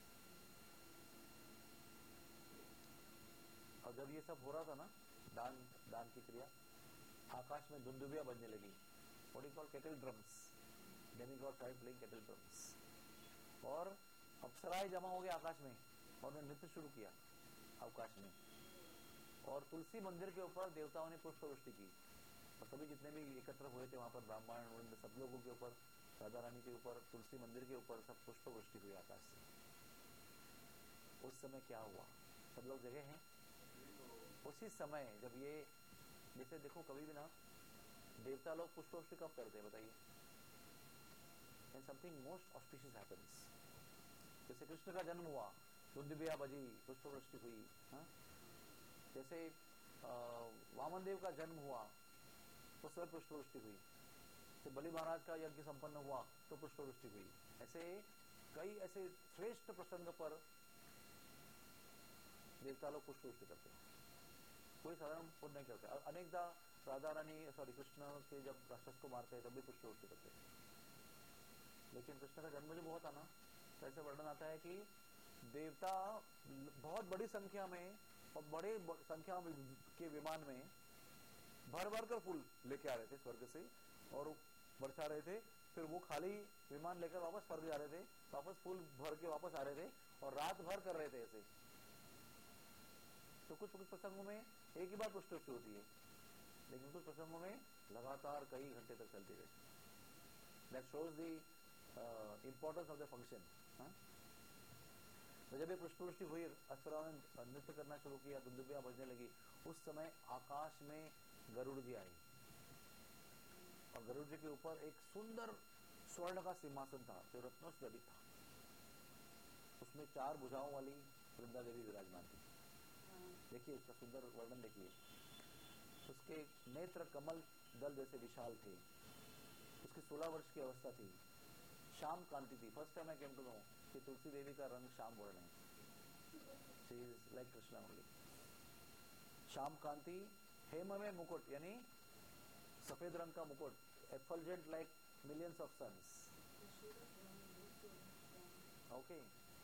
और जब ये सब हो रहा था ना, दान दान की क्रिया, आकाश में दुंदुबिया बजने लगी, what is called kettle drums, demigod started playing kettle drums, और अप्सराएं जमा हो गए आकाश में, और उन्होंने नृत्य शुरू किया आकाश में। और तुलसी मंदिर के ऊपर देवताओं ने पुष्पवृष्टि की, और सभी जितने भी एकत्र हुए थे वहां पर, ब्राह्मण सब लोगों के ऊपर, राधा रानी के ऊपर, तुलसी मंदिर के ऊपर सब पुष्पवृष्टि हुई आकाश से। उस समय क्या हुआ, सब लोग जगह हैं? उसी समय जब ये, जैसे देखो कभी भी ना देवता लोग पुष्पवृष्टि कब करते हैं बताइए? When something most auspicious happens, जैसे कृष्ण का जन्म हुआ, दुंदुबिया बजी, पुष्पवृष्टि हुई। हाँ? जैसे वामन देव का जन्म हुआ, उस समय पुष्पवृष्टि हुई। जैसे बलि महाराज का यज्ञ संपन्न हुआ तो पुष्पवृष्टि हुई। ऐसे कई ऐसे श्रेष्ठ प्रसंग पर देवता लोग पुष्पवृष्टि करते हैं, कोई साधारण पुण्य नहीं करते। अनेकदा राधा रानी सॉरी कृष्ण के जब राक्षस को मारते हैं तब भी पुष्पवृष्टि करते हैं। लेकिन कृष्ण का जन्म जब हुआ था ना, तो ऐसे वर्णन आता है कि देवता बहुत बड़ी संख्या में और बड़े संख्या के विमान में भर भर कर फूल लेके आ रहे थे स्वर्ग से, और बरसा रहे थे। फिर वो खाली विमान लेकर वापस स्वर्ग जा रहे थे, वापस फूल भर के वापस आ रहे थे, और रात भर कर रहे थे ऐसे। तो कुछ कुछ प्रसंगों में एक ही बार पुष्पवृष्टि होती है, लेकिन कुछ प्रसंगों में लगातार कई घंटे तक चलती रहती। That shows the importance of the function. तो जब ये पुष्पवृष्टि हुई, अप्सराओं ने नृत्य करना शुरू किया, दुंदुबिया बजने लगी, उस समय आकाश में गरुड़ जी आई, और गरुड़ जी के ऊपर एक सुंदर स्वर्ण का सिंहासन था जो रत्नों से जड़ित था। उसमें चार भुजाओं वाली वृंदा देवी विराजमान थी। देखिए उसका सुंदर वर्णन देखिए। उसके नेत्र कमल दल जैसे विशाल थे। उसकी सोलह वर्ष की अवस्था थी। श्याम कांति थी। First time I came to know कि तुलसी देवी का रंग श्याम वर्ण है। She is like Krishna only. श्याम कांति, हेम में मुकुट यानी सफेद रंग का मुकुट, effulgent like millions of suns. Okay,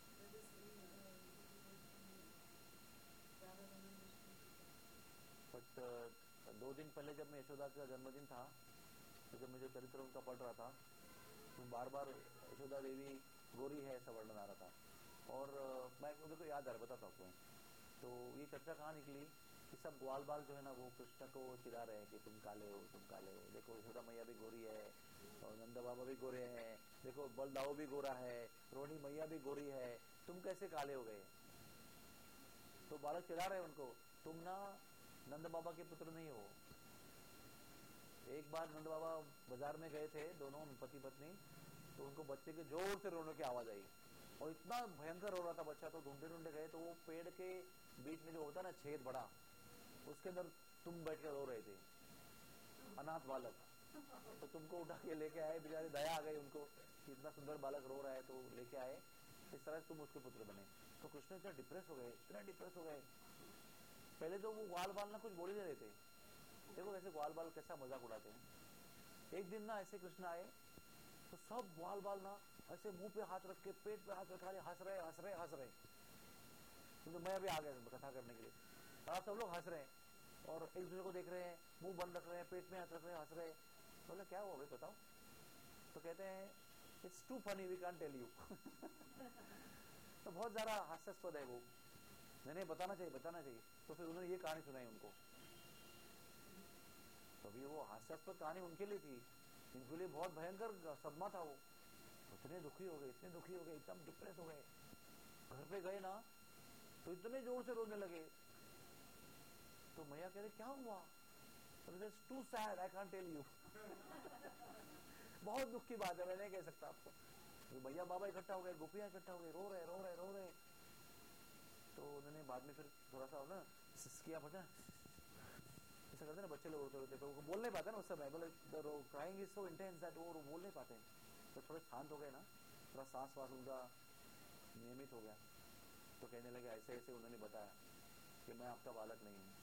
but दो दिन पहले जब मैं यशोदा का जन्मदिन था, तो जब मुझे चरित्र उनका पढ़ रहा था, तो बार बार यशोदा देवी गोरी है ऐसा वर्णन आ रहा था। और uh, मैं मुझे को याद आ रहा, बताता हूँ। तो ये चर्चा कहाँ निकली कि सब ग्वाल बाल जो है ना वो कृष्ण को चिढ़ा रहे हैं कि तुम काले हो, तुम काले हो। देखो यशोदा मैया भी गोरी है, और नंद बाबा भी गोरे हैं, देखो बलदाऊ भी गोरा है, रोहिणी मैया भी गोरी है, तुम कैसे काले हो गए? तो बालक चिढ़ा रहे उनको, तुम ना नंद बाबा के पुत्र नहीं हो। एक बार नंद बाबा बाजार में गए थे, दोनों पति पत्नी, तो उनको बच्चे के जोर से रोने की आवाज आई, और इतना भयंकर रो रहा था बच्चा। तो ढूंढते ढूंढते गए तो वो पेड़ के बीच में जो होता ना छेद बड़ा, उसके अंदर तुम बैठ कर रो रहे थे, अनाथ बालक। तो तुमको उठा के लेके आए, बेचारे दया आ गई उनको कि इतना सुंदर बालक रो रहा है, तो लेके आए, इस तरह से तुम उसके पुत्र बने। तो कृष्ण इतना डिप्रेस हो गए, इतना डिप्रेस हो गए। पहले तो वो ग्वाल बाल ना कुछ बोल ही नहीं रहे थे। देखो कैसे ग्वाल बाल कैसा मजाक उड़ाते हैं। एक दिन ना ऐसे कृष्ण आए, तो सब ग्वाल बाल ना ऐसे मुंह पे हाथ रख के, पेट पे हाथ रखा, हंस रहे हंस रहे हंस रहे। तो मैं अभी आ गया कथा करने के लिए, और आप सब लोग हंस रहे हैं और एक दूसरे को देख रहे हैं, मुंह बंद रख रहे हैं, पेट में हाथ रख रहे हैं, हंस रहे हैं। बोले क्या हुआ भाई बताओ? तो कहते हैं it's too funny we can't tell you. तो बहुत ज्यादा हास्यास्पद है वो। नहीं नहीं बताना चाहिए बताना चाहिए। तो फिर उन्होंने ये कहानी सुनाई उनको। तभी वो हास्यास्पद कहानी उनके लिए थी, इनके लिए बहुत भयंकर सदमा था वो। इतने दुखी हो गए इतने दुखी हो गए एकदम डिप्रेस हो गए। घर पे गए ना तो इतने जोर से रोने लगे। तो मैया कह रहे क्या हुआ? Too sad I can't tell you. बहुत दुख की बात है, मैं नहीं कह सकता आपको। तो भैया बाबा इकट्ठा हो गए, गोपियां इकट्ठा हो गए, रो रहे रो रहे रो रहे। तो उन्होंने बाद में फिर थोड़ा सा ना किया, पता ऐसा करते ना बच्चे लोग रोते रोते, तो वो बोल नहीं पाते ना उस समय, बोले crying is so intense that वो बोल नहीं पाते। तो थोड़े शांत हो गए ना, थोड़ा सांस वास उनका नियमित हो गया। तो कहने लगे ऐसे ऐसे उन्होंने बताया कि मैं आपका बालक नहीं हूँ।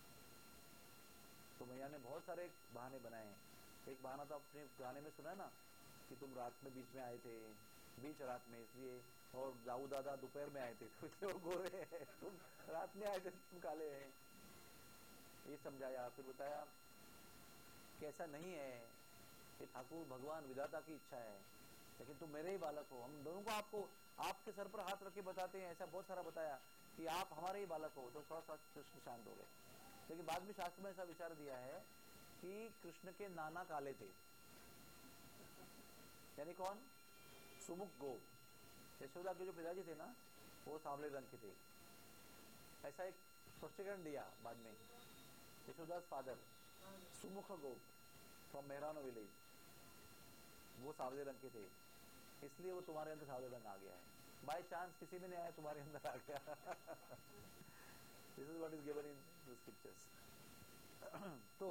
तो मैया ने बहुत सारे बहाने बनाए हैं। एक बहाना तो अपने गाने में सुना है ना कि तुम रात में बीच में आए थे, बीच रात में इसलिए, और दाऊ दादा दोपहर में आए थे तो इसलिए वो गोरे हैं, तुम रात में आए थे तुम काले हैं। ये समझाया। फिर बताया कि ऐसा नहीं है, ये ठाकुर भगवान विधाता की इच्छा है, लेकिन तुम मेरे ही बालक हो। हम दोनों को आपको आपके सर पर हाथ रख के बताते हैं, ऐसा बहुत सारा बताया कि आप हमारे ही बालक हो। तो थोड़ा सा कृष्ण शांत हो गए। लेकिन बाद में शास्त्र में ऐसा विचार दिया है कि कृष्ण के नाना काले थे, यानी कौन? सुमुख गोप। यशोदा के जो पिताजी थे ना वो सांवले रंग के थे। ऐसा एक स्पष्टीकरण दिया बाद में। यशोदास फादर सुमुख गोप फ्रॉम मेहरानो विलेज, वो सांवले रंग के थे, इसलिए वो तुम्हारे अंदर सांवले रंग आ गया है। बाय चांस किसी में नहीं आया, तुम्हारे अंदर आ गया। This is what is given in the scriptures. तो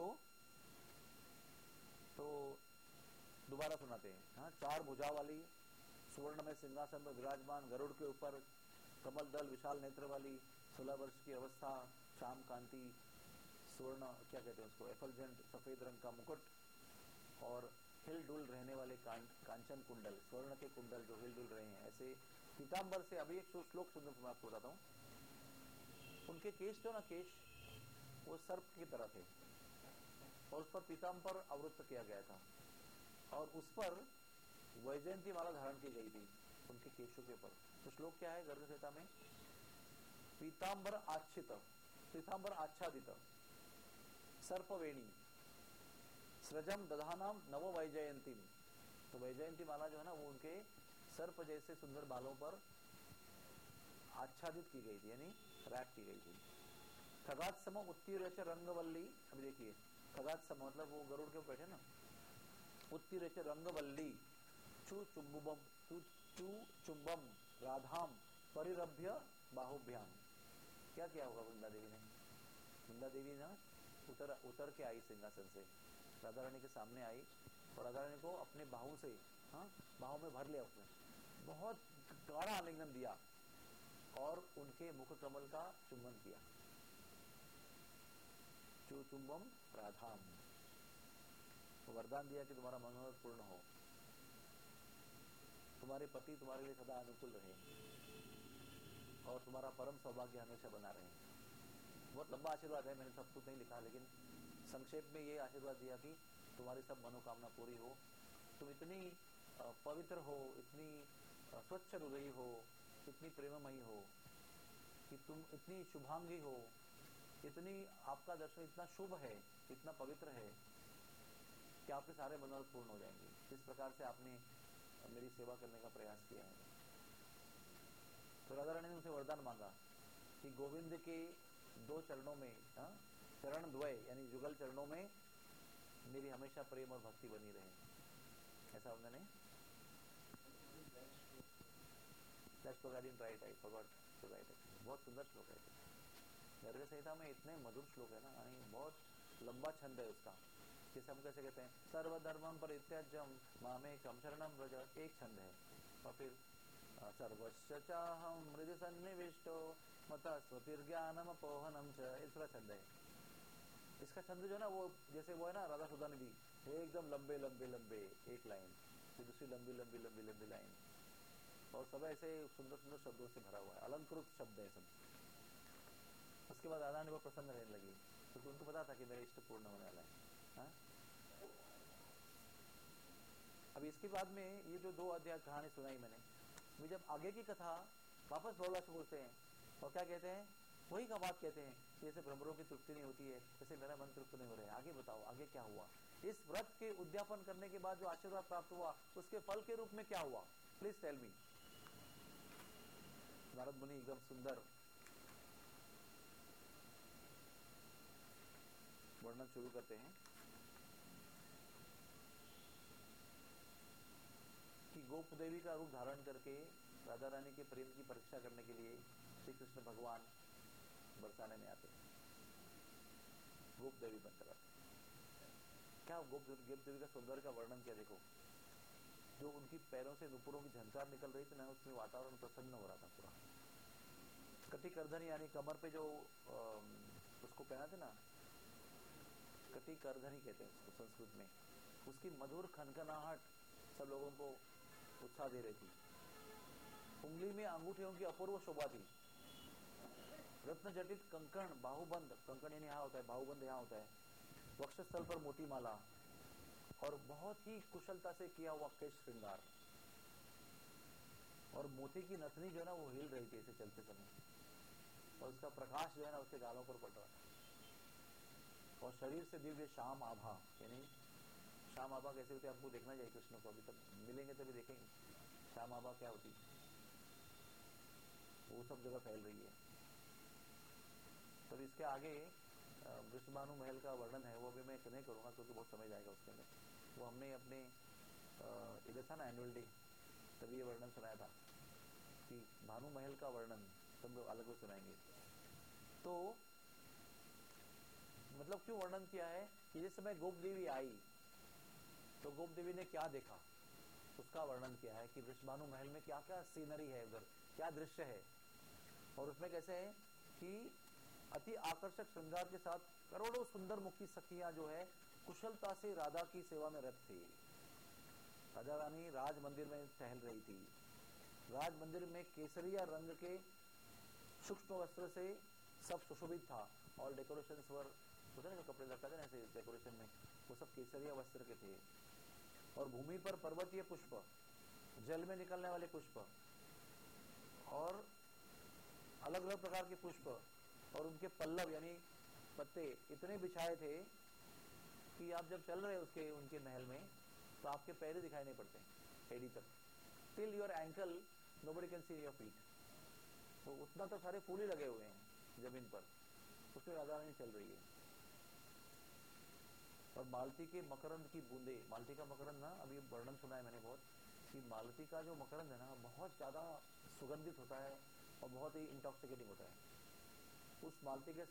तो दोबारा सुनाते हैं। हाँ, चार भुजा वाली, सुवर्ण में सिंहासन पर विराजमान, गरुड़ के ऊपर कमल दल, विशाल नेत्र वाली, सोलह वर्ष की अवस्था, श्याम कांति, स्वर्ण क्या कहते हैं उसको, एफलजेंट सफेद रंग का मुकुट, और हिल डुल रहने वाले कांचन कुंडल, स्वर्ण के कुंडल जो हिल डुल रहे हैं ऐसे पीताम्बर से। अभी एक श्लोक सुनने को मैं आपको बताता हूँ। उनके केश जो ना केश वो सर्प की तरह थे, और उस पर पीताम्बर आवृत्त किया गया था, और उस पर वैजयंती माला धारण की गई थी उनके केशों के ऊपर। तो श्लोक क्या है गर्ग संहिता में? पीताम्बर आच्छित, पीताम्बर आच्छादित, सर्पवेणी, सृजम दधानाम नव वैजयंती। तो वैजयंती माला जो है ना वो उनके सर्प जैसे सुंदर बालों पर आच्छादित की गई थी, यानी रैप की गई थी। खगात सम उत्तीर्च रंगवल्ली, अभी देखिए खगात सम मतलब वो गरुड़ के बैठे ना, उत्तीर्च रंगवल्ली, चु चुम्बुबम चु चु चुम्बम राधाम परिरभ्य बाहुभ्याम। क्या किया होगा वृंदा देवी ने? वृंदा देवी ना उतर उतर के आई सिंहासन से, राधा रानी के सामने आई, और राधा रानी को अपने बाहू से, हाँ बाहू में भर लिया उसने, बहुत गाढ़ा आलिंगन दिया और उनके मुख कमल का चुंबन किया। चु चुम्बम राधाम, तो वरदान दिया कि तुम्हारा मनोरथ पूर्ण हो, तुम्हारे पति तुम्हारे लिए सदा अनुकूल रहे, और तुम्हारा परम सौभाग्य हमेशा बना रहे। बहुत लंबा आशीर्वाद है, मैंने सब कुछ नहीं लिखा, लेकिन संक्षेप में ये आशीर्वाद दिया कि तुम्हारी सब मनोकामना पूरी हो, तुम इतनी पवित्र हो, इतनी स्वच्छ हृदयी हो, इतनी प्रेममयी हो, कि तुम इतनी शुभांगी हो, इतनी आपका दर्शन इतना शुभ है, इतना पवित्र है कि आपके सारे मनोरथ पूर्ण हो जाएंगे। इस प्रकार से आपने मेरी सेवा करने का प्रयास किया है। तो राधा रानी ने उनसे वरदान मांगा कि गोविंद के दो चरणों में, हा? चरण द्वय यानी जुगल चरणों में मेरी हमेशा प्रेम और भक्ति बनी रहे। ऐसा उन्होंने बहुत सुंदर श्लोक है। गर्ग संहिता में इतने मधुर श्लोक है ना, बहुत लंबा छंद है उसका। जैसे हम कैसे कहते हैं सर्वधर्मं परित्यज्यं मामेकं शरणं व्रज, एक छंद है। और फिर सर्वस्य चाहं हृदि सन्निविष्टो मता स्वतिर्ज्ञानम अपोहनम च, इसका छंद है। इसका छंद जो है ना वो जैसे वो है ना राधा सुधा निधि, एकदम लंबे लंबे लंबे एक लाइन, फिर दूसरी लंबी लंबी लंबी लंबी लाइन, और सब ऐसे सुंदर सुंदर शब्दों से भरा हुआ है, अलंकृत शब्द है सब। उसके बाद राधा रानी बहुत प्रसन्न रहने लगी, क्योंकि तो उनको पता था कि मेरा इष्ट पूर्ण होने वाला है, हा? अब इसके बाद में ये जो दो अध्याय कहानी सुनाई मैंने, मैं जब आगे की कथा वापस प्रहलाद से बोलते हैं और क्या कहते हैं, वही का बात कहते हैं, जैसे भ्रमरों की तृप्ति नहीं होती है जैसे मेरा मन तृप्त नहीं हो रहा है, आगे बताओ आगे क्या हुआ। इस व्रत के उद्यापन करने के बाद जो आशीर्वाद प्राप्त हुआ उसके फल के रूप में क्या हुआ, प्लीज टेल मी। नारद मुनि एकदम सुंदर वर्णन शुरू करते हैं कि गोप देवी का रूप धारण करके राधा रानी के प्रेम की परीक्षा करने के लिए श्री कृष्ण भगवान बरसाने में आते हैं, गोप देवी बनकर आते हैं। क्या गोप गोप देवी का सौंदर्य का वर्णन किया, देखो जो उनकी पैरों से नुपुरों की झंकार निकल रही थी ना, उसमें वातावरण प्रसन्न हो रहा था पूरा। कटी करधनी यानी कमर पे जो उसको पहना थे ना, कटी करधनी कहते हैं उसको संस्कृत में, उसकी मधुर खनखनाहट सब लोगों को उत्साह दे रही थी। उंगली में अंगूठियों की अपूर्व शोभा थी। रत्न जटित कंकण, बाहुबंद, कंकण यानी यहाँ होता है, बाहुबंद यहाँ होता है, वक्षस्थल पर मोती माला और बहुत ही कुशलता से किया हुआ केश श्रृंगार, और मोती की नथनी जो है ना वो हिल रही थी ऐसे चलते समय, और उसका प्रकाश जो है ना उसके गालों पर पड़ रहा था, और शरीर से दिव्य श्याम आभा, यानी श्याम आभा कैसे होती है आपको देखना चाहिए कृष्ण को, अभी तक मिलेंगे तभी देखेंगे श्याम आभा क्या होती, वो सब जगह फैल रही है। तब इसके आगे वृषभानु महल का वर्णन है, वो भी मैं नहीं करूंगा क्योंकि बहुत समय जाएगा उसके अंदर, वो हमने अपने इधर था ना एनुअल डे तभी ये वर्णन सुनाया था कि भानु महल का वर्णन सब लोग अलग अलग सुनाएंगे। तो मतलब क्यों वर्णन किया है कि जिस समय गोप देवी आई तो गोप देवी ने क्या देखा उसका वर्णन किया है कि वृषभानु महल में क्या क्या सीनरी है, उधर क्या दृश्य है, और उसमें कैसे है कि अति आकर्षक श्रृंगार के साथ करोड़ों सुंदर मुखी सखियां जो है कुशलता से राधा की सेवा में रत थी। राजा रानी राज मंदिर में टहल रही थी, राज मंदिर में केसरिया रंग के सूक्ष्म वस्त्र से सब सुशोभित था, और डेकोरेशन वर होता है ना, कपड़े लगता है ना ऐसे डेकोरेशन में, वो सब केसरिया वस्त्र के थे, और भूमि पर पर्वतीय पुष्प, जल में निकलने वाले पुष्प, और अलग अलग प्रकार के पुष्प, और उनके पल्लव यानी पत्ते इतने बिछाए थे कि आप जब चल रहे उसके उनके महल में तो आपके पैर दिखाई नहीं पड़ते एडी तक, till your ankle nobody can see your feet, तो उतना तो सारे फूल ही लगे हुए हैं जमीन पर, उसमें राधा रानी चल रही है। और मालती के मकरंद की बूंदे, मालती का मकरंद ना अभी वर्णन सुना है मैंने बहुत, कि मालती का जो मकरंद है ना बहुत ज्यादा सुगंधित होता है और बहुत ही इंटॉक्सिकेटिंग होता है। उस मालती के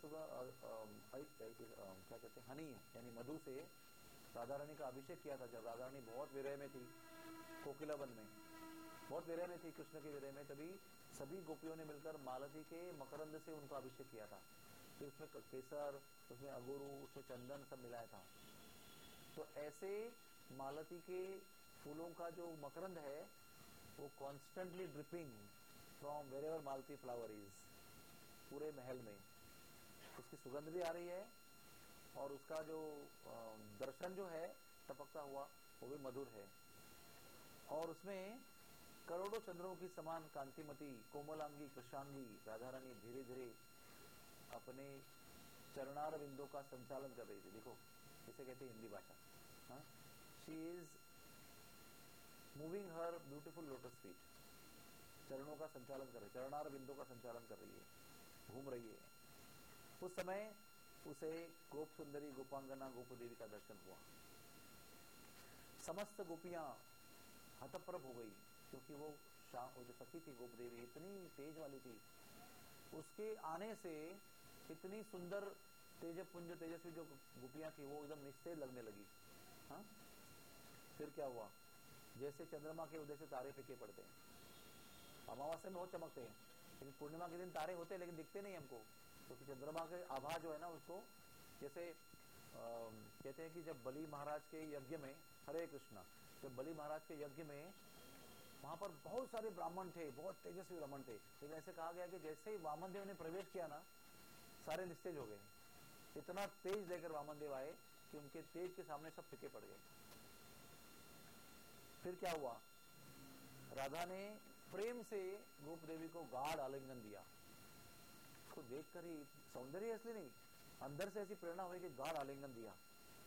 क्या कहते हैं हनी यानी मधु से राधा रानी का अभिषेक किया था जब राधा रानी बहुत विरह में थी, कोकिला वन में बहुत विरह में थी, कृष्ण के विरह में, तभी सभी गोपियों ने मिलकर मालती के मकरंद से उनका अभिषेक किया था। फिर उसमें केसर, उसमें अंगूरू, उसमें चंदन सब मिलाया था। तो ऐसे मालती के फूलों का जो मकरंद है वो constantly dripping from wherever Malti flower is, पूरे महल में उसकी सुगंध भी आ रही है, और उसका जो दर्शन जो है टपकता हुआ वो भी मधुर है, और उसमें करोड़ों चंद्रों की समान कांतिमती कोमलांगी कृष्णांगी राधा रानी धीरे धीरे अपने चरणार बिंदों का संचालन कर रही थी। देखो इसे कहते हैं हिंदी भाषा, हाँ, she is moving her beautiful lotus feet, चरणों का संचालन कर रही, चरणार बिंदों का संचालन कर रही है, घूम रही है। उस समय उसे गोप सुंदरी गोपांगना गोप देवी का दर्शन हुआ। समस्त गोपियां हतप्रभ हो गई, क्योंकि वो शाम जो सखी थी गोप देवी इतनी तेज वाली थी, उसके आने से इतनी सुंदर तेजपुंज तेजस्वी जो गोपियां थी वो एकदम निस्तेज लगने लगी। हाँ, फिर क्या हुआ, जैसे चंद्रमा के उदय से तारे फीके पड़ते हैं, अमावस्या में बहुत चमकते हैं, लेकिन पूर्णिमा के दिन तारे होते हैं लेकिन दिखते नहीं हमको, क्योंकि तो चंद्रमा के आभा जो है ना उसको, जैसे आ, कहते हैं कि जब बलि महाराज के यज्ञ में, हरे कृष्णा, जब बलि महाराज के यज्ञ में वहां पर बहुत सारे ब्राह्मण थे, बहुत तेजस्वी ब्राह्मण थे, लेकिन ऐसे कहा गया कि जैसे ही वामन देव ने प्रवेश किया ना, सारे निस्तेज हो गए। इतना तेज लेकर वामन देव आए कि उनके तेज के सामने सब फीके पड़ गए। फिर क्या हुआ, राधा ने प्रेम से गोप देवी को गाढ़ आलिंगन दिया। उसको देखकर ही, सौंदर्य इसलिए नहीं, अंदर से ऐसी प्रेरणा हुई कि गाढ़ आलिंगन दिया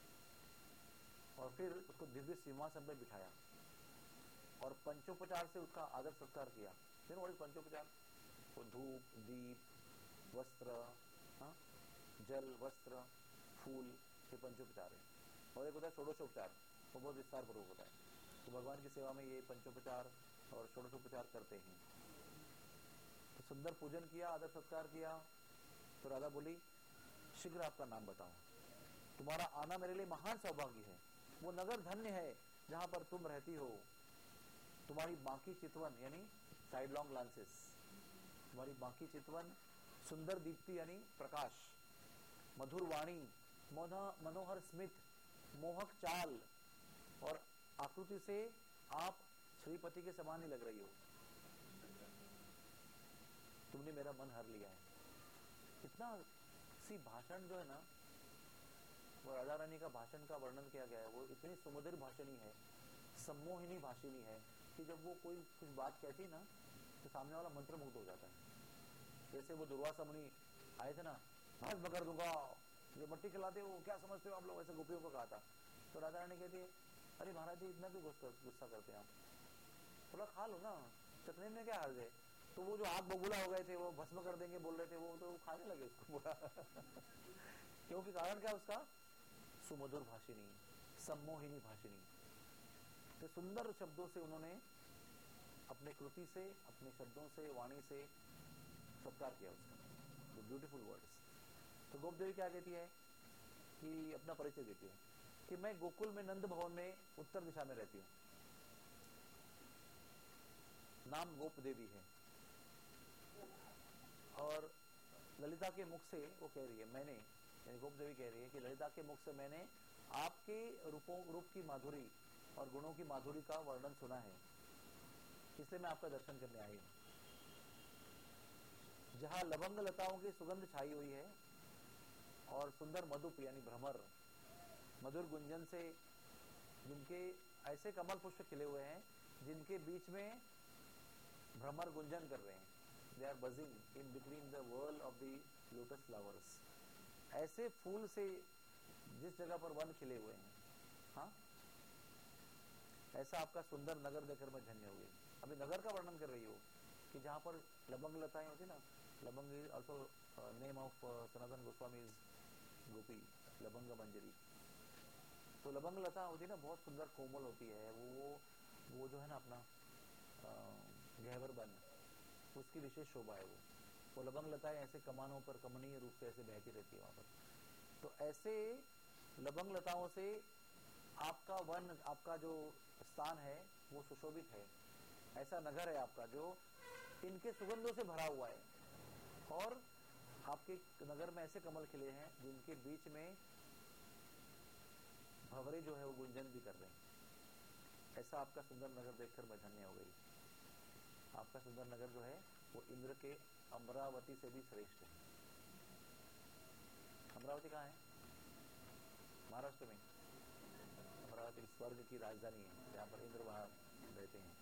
और फिर उसको दिव्य सिंहासन पर बिठाया और पंचोपचार से उसका आदर सत्कार किया। फिर वही पंचोपचार, वो धूप, दीप, वस्त्र, हाँ, जल, वस्त्र, फूल, ये पंचोपचार है। और एक होता है षोडशोपचार, वो बहुत विस्तार पूर्वक होता है। तो भगवान की सेवा में ये पंचोपचार और षोडशोपचार करते हैं। तो सुंदर पूजन किया, आदर सत्कार किया। तो राधा बोली, शीघ्र आपका नाम बताओ, तुम्हारा आना मेरे लिए महान सौभाग्य है। वो नगर धन्य है जहां पर तुम रहती हो। तुम्हारी बाकी चितवन यानी साइडलॉन्ग लांसेस, तुम्हारी बाकी चितवन, सुंदर दीप्ति यानी प्रकाश, मधुर वाणी, मनोहर स्मित, मोहक चाल और आकृति से आप श्रीपति के समान ही लग रही हो। तुमने मेरा मन हर लिया है। इतना सी भाषण जो है ना, वो राधा रानी का भाषण का वर्णन किया गया है, वो इतनी सुमधुर भाषणी है, सम्मोहिनी भाषिणी है कि जब वो कोई कुछ बात कहती है ना तो सामने वाला मंत्रमुग्ध हो जाता है। जैसे वो दुर्वासा मुनि आए थे ना, भस्म कर दूंगा, जो मट्टी खिलाते हो क्या समझते हो आप लोग, ऐसे गोपियों को कहा था। तो राधा रानी कहती है, अरे महाराज जी इतना क्यों गुस्सा करते हैं आप, थोड़ा खा लो ना, चटनी में क्या हर्ज है। तो वो जो आग बबूला हो गए थे, वो भस्म कर देंगे बोल रहे थे, वो तो खाने लगे उसको पूरा क्योंकि कारण क्या उसका, सुमधुर भाषिणी, सम्मोहिनी भाषिणी। तो सुंदर शब्दों से उन्होंने अपने कृति से, अपने शब्दों से, वाणी से सत्कार किया उसका, ब्यूटीफुल वर्ड्स। तो गोप देवी क्या कहती है कि अपना परिचय देती है कि मैं गोकुल में नंद भवन में उत्तर दिशा में रहती हूँ। नाम गोप देवी है और ललिता के मुख से वो कह रही है, मैंने, यानी गोप देवी कह रही है कि ललिता के मुख से मैंने आपके रूपों रूप की माधुरी और गुणों की माधुरी का वर्णन सुना है, इसलिए मैं आपका दर्शन करने आई हूँ। जहां लवंग लताओं की सुगंध छाई हुई है और सुंदर मधुप यानी भ्रमर, मधुर गुंजन से, जिनके ऐसे कमल पुष्प खिले हुए हैं जिनके बीच में भ्रमर गुंजन कर रहे हैं, they are buzzing in between the world of the lotus flowers. ऐसे फूल से जिस जगह पर वन खिले हुए हैं, हाँ, ऐसा आपका सुंदर नगर देखकर मैं धन्य हो गई। अभी नगर का वर्णन कर रही हो कि जहां पर लवंग लताएं होती ना, Lavang is also name of Sanatan Goswami gopi, Lavang Manjari. तो लवंग लता होती है ना, बहुत सुंदर कोमल होती है, वो वो जो है ना अपना गहवर बन, उसकी विशेष शोभा है वो। वो लवंग लताएं ऐसे कमानों पर कमनीय रूप से ऐसे बहती रहती है वहां पर। तो ऐसे लवंग लताओं से आपका वन, आपका जो स्थान है वो सुशोभित है। ऐसा नगर है आपका जो इनके सुगंधों से भरा हुआ है और आपके नगर में ऐसे कमल खिले हैं जिनके बीच में भंवरे जो है वो गुंजन भी कर रहे हैं। ऐसा आपका सुंदर नगर देखकर मैं धन्य हो गई। आपका सुंदर नगर जो है वो इंद्र के अमरावती से भी श्रेष्ठ है। अमरावती कहाँ है? महाराष्ट्र में। अमरावती स्वर्ग की राजधानी है जहाँ पर इंद्र वहां रहते हैं।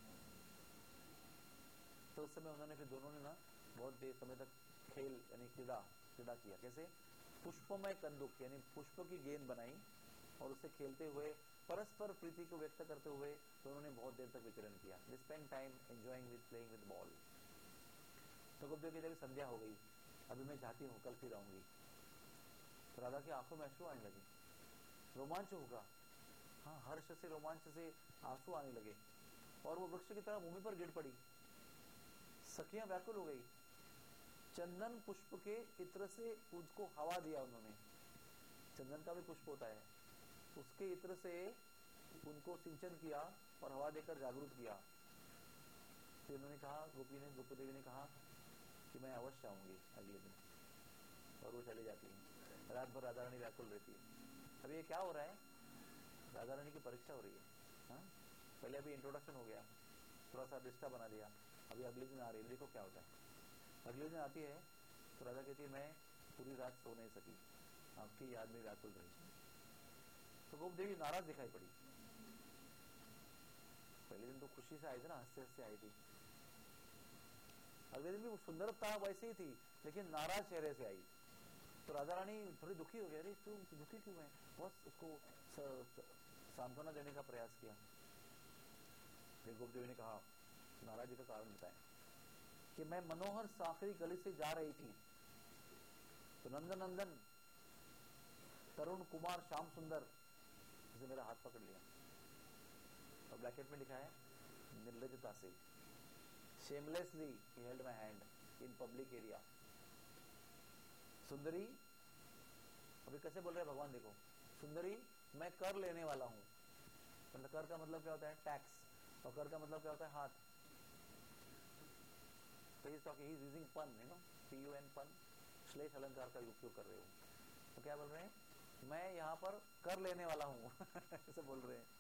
तो उस समय उन्होंने फिर दोनों ने ना बहुत देर समय तक खेल यानी क्रीड़ा क्रीड़ा किया। कैसे? पुष्पमय कंदुक यानी पुष्प की गेंद बनाई और उससे खेलते हुए परस्पर प्रीति को व्यक्त करते हुए दोनों ने बहुत देर तक विचरण किया। They spent time enjoying with playing with ball। तो गोप देवी की संध्या हो गई, अभी मैं जाती हूँ, कल फिर आऊंगी। तो राधा की आंखों में अश्रु आने लगे, रोमांच होगा, हाँ, हर्ष से रोमांच से आंसू आने लगे और वो वृक्ष की तरह भूमि पर गिर पड़ी। सखियां व्याकुल हो गई। चंदन पुष्प के इत्र से उसको हवा दिया उन्होंने। चंदन का भी पुष्प होता है, उसके इत्र से उनको सिंचन किया और हवा देकर जागरूक किया। फिर उन्होंने कहा, गोपी ने गोपी देवी ने कहा कि मैं अवश्य आऊंगी अगले दिन, और वो चले जाती है। रात भर राधा रानी व्याकुल रहती है। अभी ये क्या हो रहा है? राधा रानी की परीक्षा हो रही है। हाँ, पहले अभी इंट्रोडक्शन हो गया, थोड़ा सा रिश्ता बना दिया, अभी अगले दिन आ रही है, देखो क्या होता है। अगले दिन आती है तो राधा कहती है मैं पूरी रात सो नहीं सकी, आपकी याद में व्याकुल रही। तो गोप देवी नाराज दिखाई पड़ी। पहले दिन तो खुशी से आई थी ना, हंसते हंसते आई थी। अगले दिन भी वो सुंदरता वैसे ही थी, लेकिन नाराज चेहरे से आई। तो राधा रानी थोड़ी दुखी हो गई, अरे क्यों दुखी क्यों है? बस उसको सांत्वना देने का प्रयास किया। गोप देवी ने कहा, नाराजी का कारण बताएं। कि मैं मनोहर साकरी गली से जा रही थी, तो नंदन नंदन तरुण कुमार श्याम सुंदर जिसे मेरा हाथ पकड़ लिया, और ब्रैकेट में लिखा है निर्लजता से, shamelessly he held my hand in public area। सुंदरी, अभी कैसे बोल रहे हैं भगवान देखो, सुंदरी मैं कर लेने वाला हूं। मतलब कर का मतलब क्या होता है? टैक्स। और कर का मतलब क्या होता है? हाथ। तो इस talking he is using pun, you know, P U N pun, श्लेष अलंकार का उपयोग कर रहे हो। तो क्या बोल रहे हैं? मैं यहाँ पर कर लेने वाला हूँ ऐसे बोल रहे हैं।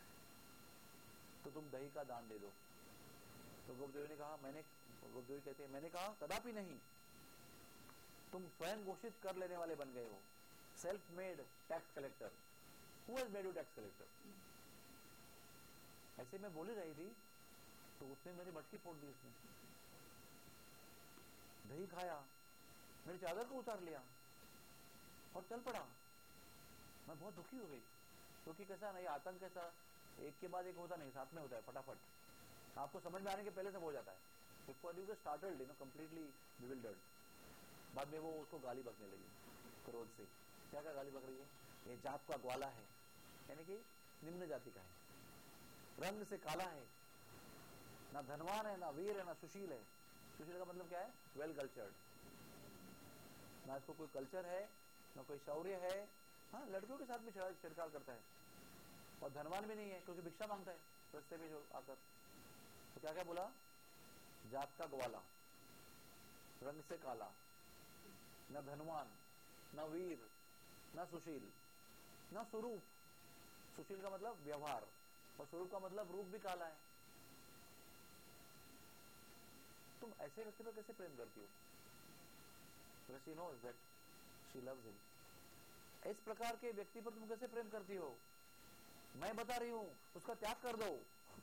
तो तुम दही का दान दे दो। तो गोपदेवी ने कहा, मैंने, गोपदेवी कहते हैं, मैंने कहा कदापि नहीं, तुम स्वयं घोषित कर लेने वाले बन गए हो, self made tax collector. Who has made you tax collector? ऐसे मैं बोली रही थी तो उसने मेरी मटकी फोड़ दी। उसने दही खाया, मेरी चादर को उतार लिया और चल पड़ा। मैं बहुत दुखी हो गई, क्योंकि कैसा ना, ये आतंक कैसा एक के बाद एक होता नहीं, साथ में होता है फटाफट। आपको समझ में आने के पहले सब हो जाता है। Before you get started, you know, completely bewildered. बाद में वो उसको गाली बकने लगी क्रोध से। क्या क्या गाली बक रही है? ये जात का ग्वाला है, यानी कि निम्न जाति का है, रंग से काला है, ना धनवान है, ना वीर है, ना सुशील है। सुशील का मतलब क्या है? Well cultured. ना इसको कोई कल्चर है, ना कोई शौर्य है। हाँ, लड़कियों के साथ भी छिड़काव करता है। और धनवान भी नहीं है, क्योंकि भिक्षा मांगता है रास्ते में जो आकर। तो क्या क्या बोला? जात का ग्वाला, रंग से काला, न धनवान, न वीर, न सुशील, न स्वरूप। सुशील का मतलब व्यवहार, और स्वरूप का मतलब रूप भी काला है। तुम ऐसे व्यक्ति पर कैसे प्रेम करती हो? Because she knows that she loves him. इस प्रकार के व्यक्ति पर तुम कैसे प्रेम करती हो? मैं बता रही हूं, उसका त्याग कर दो।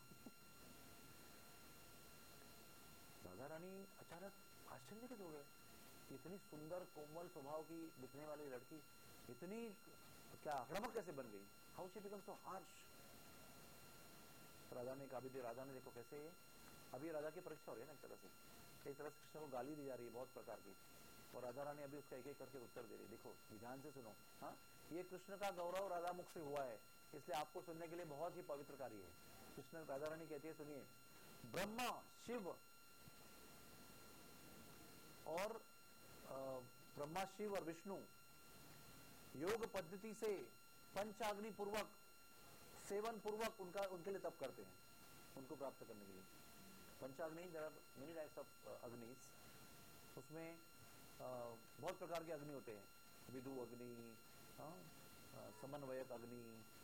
राधा रानी अचानक आश्चर्यचकित हो गए। इतनी सुंदर कोमल स्वभाव की दिखने वाली लड़की इतनी क्या आक्रामक कैसे बन गई? How she become so harsh? Radha ने कहा, भी राधा ने देखो कैसे, अभी राधा की परीक्षा हो रही है ना एक तरह से, कई तरह से कृष्ण को गाली दी जा रही है बहुत प्रकार की, और राधा रानी अभी उसका एक एक करके उत्तर दे रही है। देखो ध्यान से सुनो। हाँ, ये कृष्ण का गौरव राधा मुख से हुआ है, इसलिए आपको सुनने के लिए बहुत ही पवित्र कार्य है। कृष्ण, राधा रानी कहती है, सुनिए, ब्रह्मा, शिव और ब्रह्मा, शिव और विष्णु योग पद्धति से पंचाग्नि पूर्वक, सेवन पूर्वक उनका उनके लिए तप करते हैं, उनको प्राप्त करने के लिए। पंचाग्नि, there are many types of अग्निस। उसमें uh, बहुत प्रकार के अग्नि होते हैं, विदु अग्नि, समन्वयक अग्नि,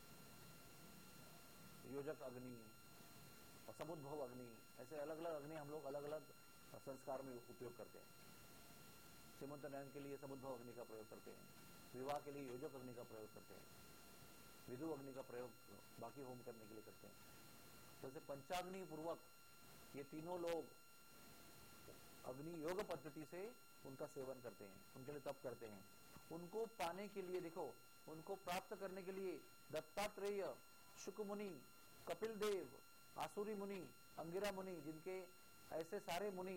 योजक अग्नि और समुद्भव अग्नि। ऐसे अलग अलग अग्नि हम लोग अलग अलग संस्कार में उपयोग करते हैं। सीमंत नयन के लिए समुद्भव अग्नि का प्रयोग करते हैं, विवाह के लिए योजक अग्नि का प्रयोग करते हैं, विदु अग्नि का प्रयोग बाकी होम करने के लिए करते हैं। जैसे पंचाग्नि पूर्वक ये तीनों लोग अग्नि योग पद्धति से उनका सेवन करते हैं, उनके लिए तप करते हैं। उनको पाने के लिए, देखो, उनको प्राप्त करने के लिए दत्तात्रेय, शुक मुनि, कपिल देव, आसुरी मुनि, अंगिरा मुनि, जिनके ऐसे सारे मुनि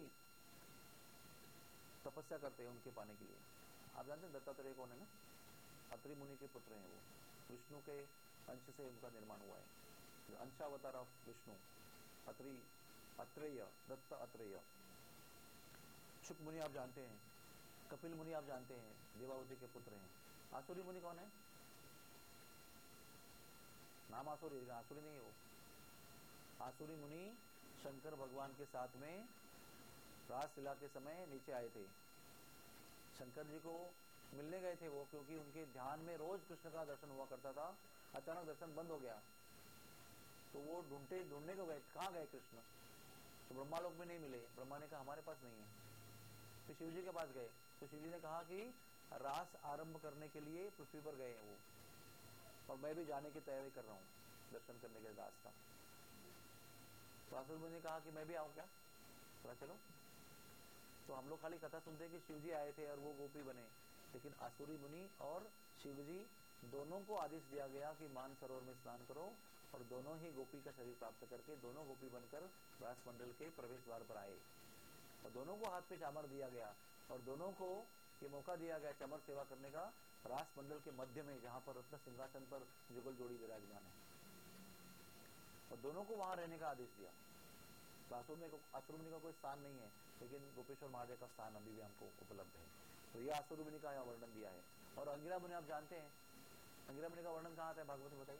तपस्या करते हैं उनके पाने के लिए। आप जानते हैं दत्तात्रेय कौन है ना? अत्रि मुनि के पुत्र हैं वो, विष्णु के अंश से उनका निर्माण हुआ है। अंशावतार ऑफ विष्णु, अत्रि, अत्रेय, दत्त अत्रेय। शुक मुनि आप जानते हैं, कपिल मुनि आप जानते हैं, देवावती के पुत्र हैं। आसुरी मुनि कौन है? नाम आसुरी, आसुरी नहीं है वो। आसुरी मुनि शंकर भगवान के साथ में रासलीला के समय नीचे आए थे। शंकर जी को मिलने गए थे वो, क्योंकि उनके ध्यान में रोज कृष्ण का दर्शन हुआ करता था। अचानक दर्शन बंद हो गया, तो वो ढूंढते ढूंढने को गए, कहाँ गए कृष्ण? तो ब्रह्मा लोक में नहीं मिले। ब्रह्मा ने कहा हमारे पास नहीं है। फिर शिव जी के पास गए, तो शिव जी ने कहा कि रास आरंभ करने के लिए पृथ्वी पर गए हैं वो, और मैं भी जाने की तैयारी कर रहा हूँ दर्शन करने के रास्ता। तो असुर मुनि ने कहा कि मैं भी आऊँ क्या, थोड़ा चलो। तो हम लोग खाली कथा सुनते हैं कि शिव जी आए थे और वो गोपी बने, लेकिन आसुरी मुनि और शिव जी दोनों को आदेश दिया गया कि मान सरोवर में स्नान करो, और दोनों ही गोपी का शरीर प्राप्त करके दोनों गोपी बनकर रास मंडल के प्रवेश द्वार पर आए, और दोनों को हाथ पे चामर दिया गया, और दोनों को ये मौका दिया गया चामर सेवा करने का रास मंडल के मध्य में, जहां पर रत्न सिंहासन पर जुगल जोड़ी विराजमान है, और दोनों को वहां रहने का आदेश दिया। तो आसुर में आसुर मुनि का कोई स्थान नहीं है, लेकिन गोपेश्वर महादेव का स्थान अभी भी हमको उपलब्ध है। तो ये आसुर मुनि का यहाँ वर्णन दिया है। और अंगिरा मुनि आप जानते हैं, अंगिरा मुनि का वर्णन कहाँ आता है भागवत में बताइए।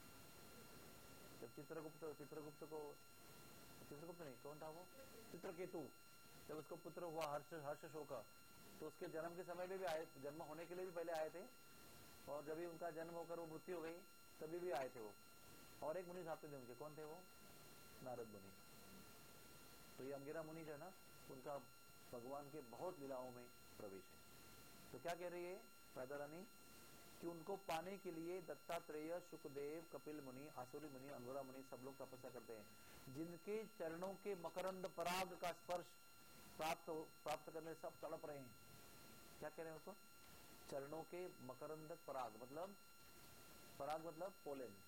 जब चित्रगुप्त चित्रगुप्त को चित्रगुप्त नहीं कौन था वो चित्रकेतु, जब उसको पुत्र हुआ हर्ष हर्ष शोक, तो उसके जन्म के समय में भी आए, जन्म होने के लिए भी पहले आए थे, और जब भी उनका जन्म होकर वो मृत्यु हो गई तभी भी आए थे वो। और एक मुनि साहब थे उनके, कौन थे वो, नारद मुनि। तो ये अंगिरा मुनि जो है ना, उनका भगवान के बहुत लीलाओं में प्रवेश है। तो क्या कह रही है राधा रानी कि उनको पाने के लिए दत्तात्रेय, शुकदेव, कपिल मुनि, आसुरी मुनि, अंगुरा मुनि सब लोग तपस्या करते हैं, जिनके चरणों के मकरंद पराग का स्पर्श प्राप्त प्राप्त करने सब तड़प रहे हैं। क्या कह रहे हैं उसको, चरणों के मकरंद पराग, मतलब पराग मतलब पोलन,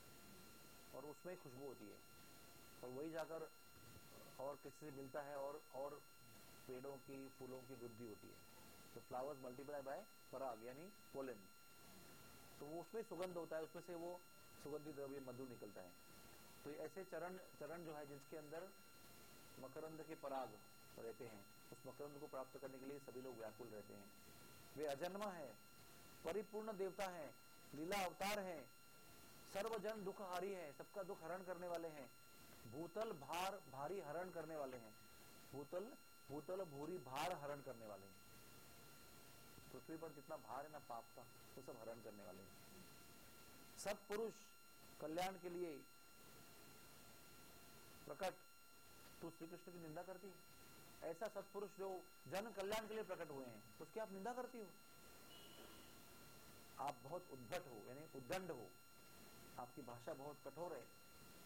और उसमें खुशबू होती है, और वही जाकर और किससे मिलता है, और और पेड़ों की फूलों की वृद्धि होती है। तो फ्लावर्स मल्टीप्लाई बाय पराग यानी पोलन, तो वो उसमें सुगंध होता है, उसमें से वो सुगंधी द्रव्य मधु निकलता है। तो ऐसे चरण चरण जो है जिसके अंदर मकरंद के पराग रहते हैं, उस मकरंद को प्राप्त करने के लिए सभी लोग व्याकुल रहते हैं। वे अजन्मा है, परिपूर्ण देवता है, लीला अवतार है, सर्वजन दुखहारी है, सबका दुख हरण करने वाले हैं, भूतल भार भारी हरण करने वाले हैं, भूतल भूतल भूरी भार हरण करने वाले हैं। पृथ्वी पर जितना भार है ना पाप का, वो सब हरण करने वाले हैं। सब पुरुष कल्याण के लिए प्रकट, तो श्री कृष्ण की निंदा करती है। ऐसा सत्पुरुष जो जन कल्याण के लिए प्रकट हुए हैं, उसकी आप निंदा करती हो। आप बहुत उद्भट हो, यानी उद्दंड हो, आपकी भाषा बहुत कठोर है।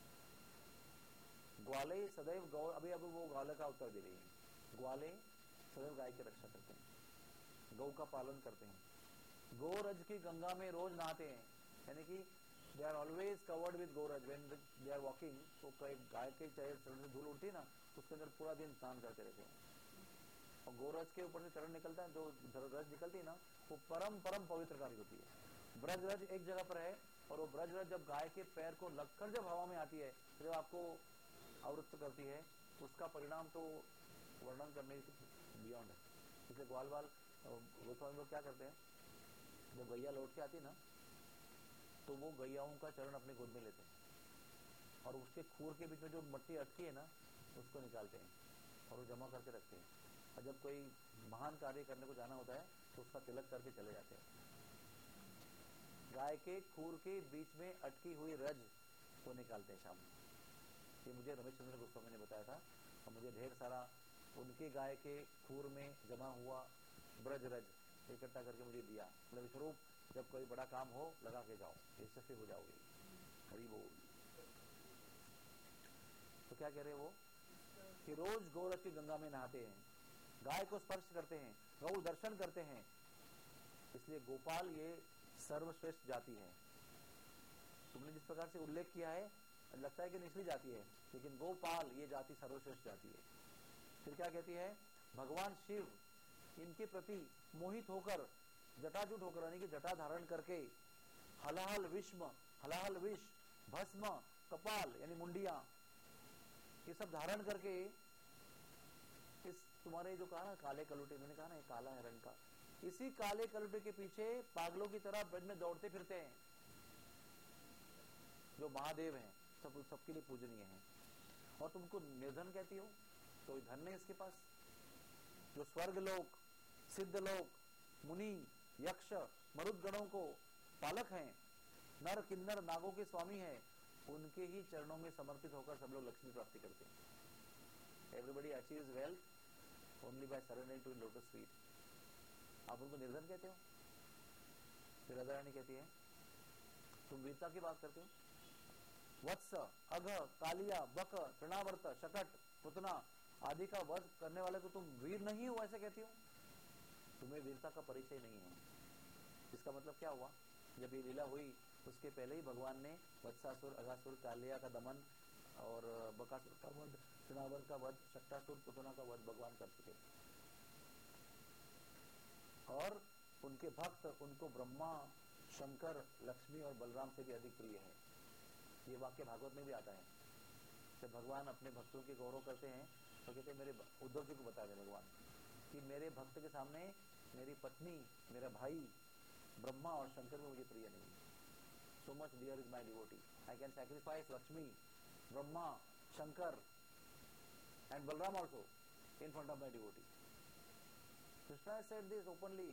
ग्वाले सदैव गौ, अभी अभी वो ग्वाले का उत्तर दे रही है। ग्वाले सदैव गाय की रक्षा करते हैं, गौ का पालन करते हैं, गोरज की गंगा में रोज नहाते हैं, यानी कि they are always covered with गोरज व्हेन दे आर वॉकिंग। तो गाय के चरण से धूल उड़ती ना, उसके अंदर पूरा दिन स्नान करते रहते हैं, और गोरज के ऊपर से चरण निकलता है, जो रज निकलती है ना, वो परम परम पवित्रकारी होती है। ब्रज रज एक जगह पर है, और वो ब्रज रज जब गाय के पैर को लगकर जब हवा में आती है, जब आपको आवृत्त करती है, उसका परिणाम तो वर्णन करने बियॉन्ड है। इसलिए ग्वाल बाल गोस्वामी लोग क्या करते हैं, जब गैया लौट के आती ना, तो वो गैयाओं का चरण अपने गोद में लेते हैं, और उसके खूर के बीच में जो मट्टी अटकी है ना, उसको निकालते हैं और वो जमा करके रखते हैं, और जब कोई महान कार्य करने को जाना होता है तो उसका तिलक करके चले जाते हैं। गाय के खूर के बीच में अटकी हुई रज को निकालते हैं शाम में। ये मुझे रमेश चंद्र गोस्वामी ने बताया था, और मुझे ढेर सारा उनके गाय के खूर में जमा हुआ ब्रज रज इकट्ठा करके मुझे दिया। मतलब स्वरूप, जब कोई बड़ा काम हो लगा के जाओ, यशस्वी हो जाओगे। हरि बोल। तो क्या कह रहे हैं वो कि रोज गोरज की गंगा में नहाते हैं, गाय को स्पर्श करते हैं, गौ दर्शन करते हैं। इसलिए गोपाल ये सर्वश्रेष्ठ जाति है। तुमने जिस प्रकार से उल्लेख किया है, लगता है कि निचली जाति है, लेकिन गोपाल ये जाति सर्वश्रेष्ठ जाति है। फिर क्या कहती है, भगवान शिव इनके प्रति मोहित होकर, जटाजुट होकर, यानी कि जटा धारण करके, हलाहल विष्म, हलाहल विष, भस्म, कपाल यानी मुंडिया, ये सब धारण करके, इस तुम्हारे जो कहा ना काले कलुटे, मैंने कहा ना ये काला है रंग का, इसी काले कलुटे के पीछे पागलों की तरह ब्रज में दौड़ते फिरते हैं। जो महादेव हैं, सब सबके लिए पूजनीय हैं, और तुमको निर्धन कहती हो, तो धन है इसके पास। जो स्वर्ग लोक, सिद्ध लोक, मुनि, यक्ष, मरुदगणों को पालक हैं, नर किन्नर नागों के स्वामी हैं, उनके ही चरणों में समर्पित होकर सब लोग लक्ष्मी प्राप्ति करते हैं। Everybody achieves wealth only by surrendering to lotus feet. आप उनको निर्धन कहते हो? फिर राधा रानी कहती है तुम वीरता की बात करते हो? वत्स, अघ, कालिया, बक, तृणावर्त, शकट, पुतना आदि का वध करने वाले को तुम वीर नहीं हो ऐसे कहती हो? तुम्हें वीरता का परिचय नहीं है। इसका मतलब क्या हुआ? जब ये लीला हुई उसके पहले ही भगवान ने वत्सासुर, अघासुर, कालिया का दमन और बकासुर का वध, तृणावर का वध, शक्टासुर, पुतना का वध भगवान कर चुके। और उनके भक्त उनको ब्रह्मा, शंकर, लक्ष्मी और बलराम से भी अधिक प्रिय है। ये वाक्य भागवत में भी आता है। जब भगवान अपने भक्तों के गौरव करते हैं तो कहते हैं, मेरे उद्धव जी को बता दें भगवान कि मेरे भक्त के सामने मेरी पत्नी, मेरा भाई ब्रह्मा और शंकर में मुझे प्रिय नहीं। So much dear is my devotee, I can sacrifice Lakshmi, Brahma, Shankar and Balram also in front of my devotee. Krishna said this openly.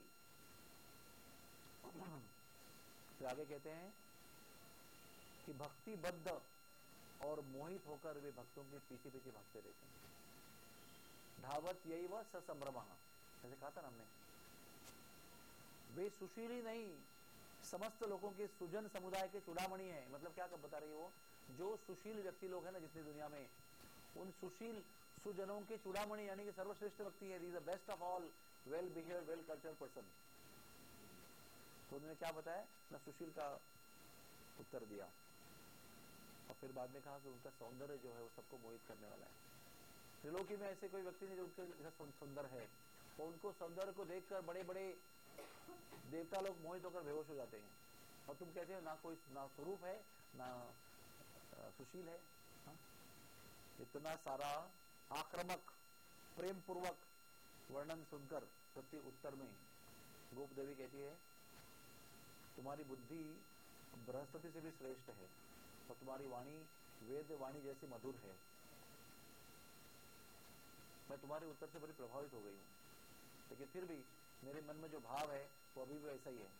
फिर आगे कहते हैं कि भक्तिबद्ध और मोहित होकर वे भक्तों के पीछे पीछे भागते रहते हैं। धावत यही वह ससंभ्रम, ऐसे कहा था ना हमने। वे सुशीली नहीं, समस्त लोगों के सुजन समुदाय के चूड़ामणि है। मतलब क्या कब बता रही है वो? जो सुशील व्यक्ति लोग हैं ना जितनी दुनिया में, उन सुशील सुजनों के चूड़ामणि यानी कि सर्वश्रेष्ठ व्यक्ति है। The best of all well behave well cultured person. तो उन्होंने क्या बताया ना, सुशील का उत्तर दिया। और फिर बाद में कहा कि उनका सौंदर्य जो है वो सबको मोहित करने वाला है। त्रिलोकी में ऐसे कोई व्यक्ति नहीं जो उनके सुंदर है, और उनको सौंदर्य को देखकर बड़े बड़े देवता लोग मोहित होकर बेहोश हो जाते हैं। और तुम कहते हो ना कोई ना स्वरूप है ना सुशील है। हा? इतना सारा आक्रामक प्रेम पूर्वक वर्णन सुनकर प्रति उत्तर में गोप देवी कहती है, तुम्हारी बुद्धि बृहस्पति से भी श्रेष्ठ है और तुम्हारी वाणी वेद वाणी जैसी मधुर है। मैं तुम्हारे उत्तर से बड़ी प्रभावित हो गई हूँ, लेकिन फिर भी मेरे मन में जो भाव है वो अभी भी वैसा ही है।